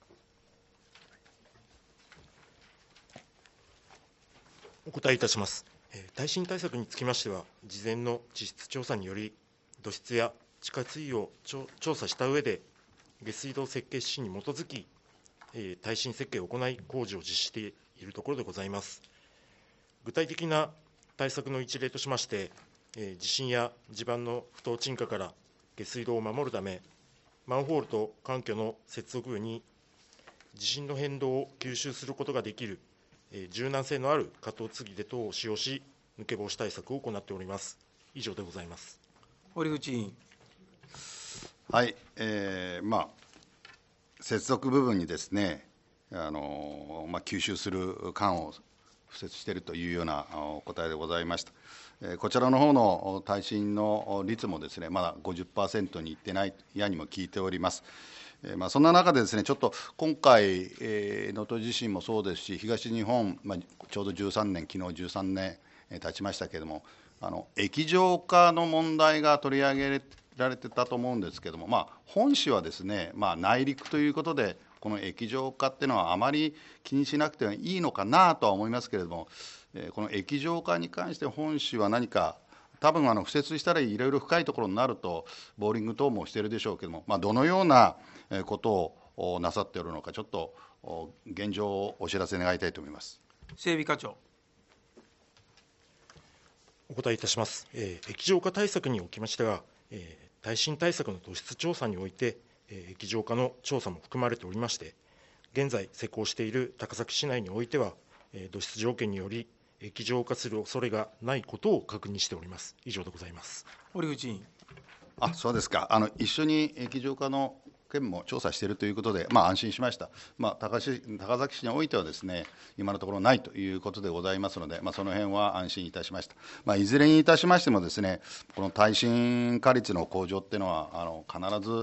お答えいたします。耐震対策につきましては、事前の地質調査により、土質や地下水を調査した上で、下水道設計指針に基づき、耐震設計を行い、工事を実施しているところでございます。具体的な対策の一例としまして、えー、地震や地盤の不当沈下から下水道を守るため、マンホールと環境の接続部に地震の変動を吸収することができる、えー、柔軟性のある加藤継ぎ手等を使用し、抜け防止対策を行っております。以上でございます。 堀口委員。 はい、えーまあ、接続部分にですね、あのまあ、吸収する管を敷設しているというようなお答えでございました。えー、こちらの方の耐震の率もですね、まだ ごじゅっパーセント にいってないやにも聞いております。えーまあ、そんな中でですね、ちょっと今回、えー、能登地震もそうですし、東日本、まあ、ちょうどじゅうさんねん、昨日じゅうさんねん経ちましたけれども、あの液状化の問題が取り上げられてたと思うんですけれども、まあ、本市はですね、まあ、内陸ということで、この液状化っていうのはあまり気にしなくてはいいのかなとは思いますけれども、えー、この液状化に関して本市は何か、多分あの敷設したらいろいろ深いところになると、ボーリング等もしているでしょうけれども、まあ、どのようなことをなさっているのか、ちょっと現状をお知らせ願いたいと思います。 整備課長。 お答えいたします。えー、液状化対策におきましては、えー、耐震対策の土質調査において、えー、液状化の調査も含まれておりまして、現在施行している高崎市内においては、えー、土質条件により液状化する恐れがないことを確認しております。以上でございます。 堀口委員。 あ、そうですか。あの一緒に液状化の件も調査しているということで、まあ、安心しました。まあ、高市高崎市においてはですね、今のところないということでございますので、まあ、その辺は安心いたしました。まあ、いずれにいたしましてもですね、この耐震化率の向上っていうのは、あの必ず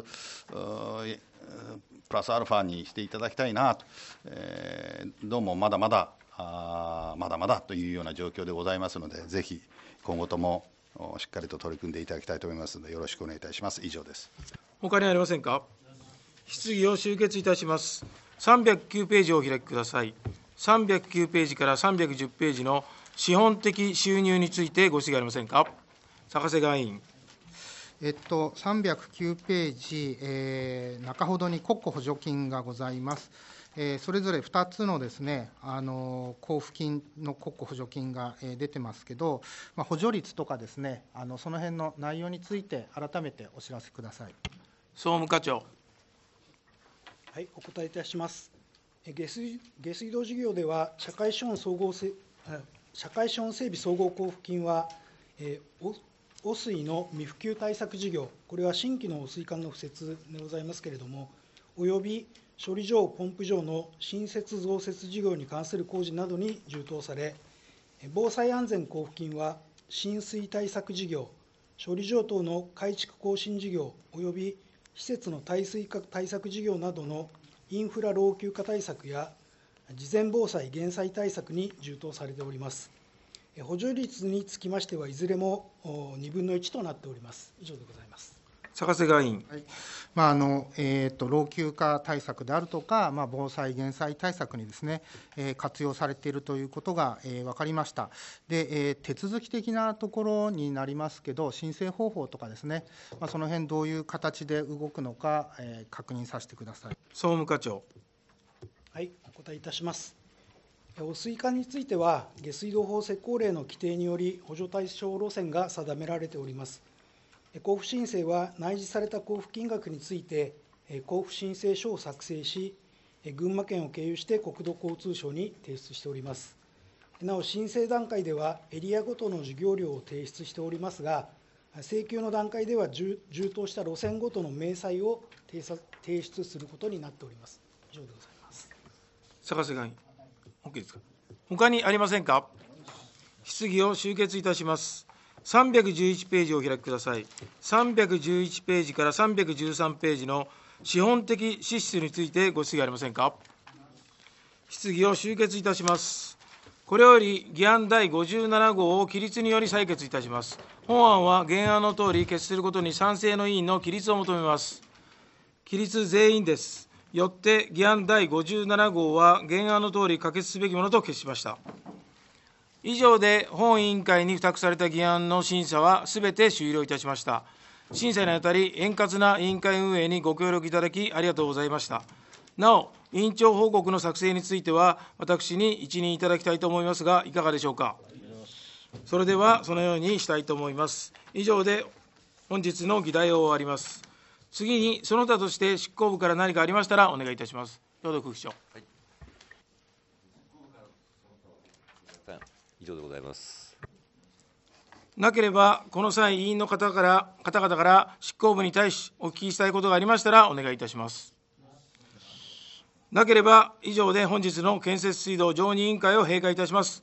プラスアルファにしていただきたいなと、えー、どうもまだまだあまだまだというような状況でございますので、ぜひ今後ともしっかりと取り組んでいただきたいと思いますので、よろしくお願いいたします。以上です。 他にありませんか。質疑を終結いたします。さんびゃくきゅうページをお開きください。さんびゃくきゅうページからさんびゃくじゅうページの資本的収入についてご質疑ありませんか。坂瀬川委員。 えっと、さんびゃくきゅうページ、えー、中ほどに国庫補助金がございます。えー、それぞれふたつのですね、あの交付金の国庫補助金が、えー、出てますけど、まあ、補助率とかですね、あのその辺の内容について改めてお知らせください。 総務課長。 はい、お答えいたします。下水下水道事業では、社会資本総合せ社会資本整備総合交付金は、えー、汚水の未普及対策事業、これは新規の汚水管の敷設でございますけれども、および処理場、ポンプ場の新設増設事業に関する工事などに充当され、防災安全交付金は、浸水対策事業、処理場等の改築更新事業、および施設の耐水化対策事業などのインフラ老朽化対策や、事前防災・減災対策に充当されております。補助率につきましては、いずれもにぶんのいちとなっております。以上でございます。 坂瀬川委員。 はい、まああのえー、と老朽化対策であるとか、まあ、防災・減災対策にですね、えー、活用されているということが、えー、分かりました。で、えー、手続き的なところになりますけど、申請方法とかですね、まあ、その辺どういう形で動くのか、えー、確認させてください。 総務課長。 はい、お答えいたします。汚水管については、下水道法施行令の規定により、補助対象路線が定められております。交付申請は内示された交付金額について、交付申請書を作成し、群馬県を経由して国土交通省に提出しております。なお、申請段階ではエリアごとの授業料を提出しておりますが、請求の段階では充当した路線ごとの明細を提出することになっております。以上でございます。 坂瀬川委員。OK ですか。他にありませんか。質疑を終結いたします。さんびゃくじゅういちページをお開きください。さんびゃくじゅういちページからさんびゃくじゅうさんページの資本的支出についてご質疑ありませんか。質疑を終結いたします。これより議案だいごじゅうなな号を起立により採決いたします。本案は原案のとおり決することに賛成の委員の起立を求めます。起立全員です。よって議案だいごじゅうなな号は原案のとおり可決すべきものと決しました。以上で本委員会に付託された議案の審査はすべて終了いたしました。審査にあたり円滑な委員会運営にご協力いただきありがとうございました。 なお、委員長報告の作成については、私に一任いただきたいと思いますが、いかがでしょうか。それでは、そのようにしたいと思います。以上で本日の議題を終わります。次に、その他として執行部から何かありましたらお願いいたします。兵藤副議長。はい、 以上でございます。 なければ、この際、委員の方から方々から執行部に対しお聞きしたいことがありましたらお願いいたします。なければ、以上で本日の建設水道常任委員会を閉会いたします。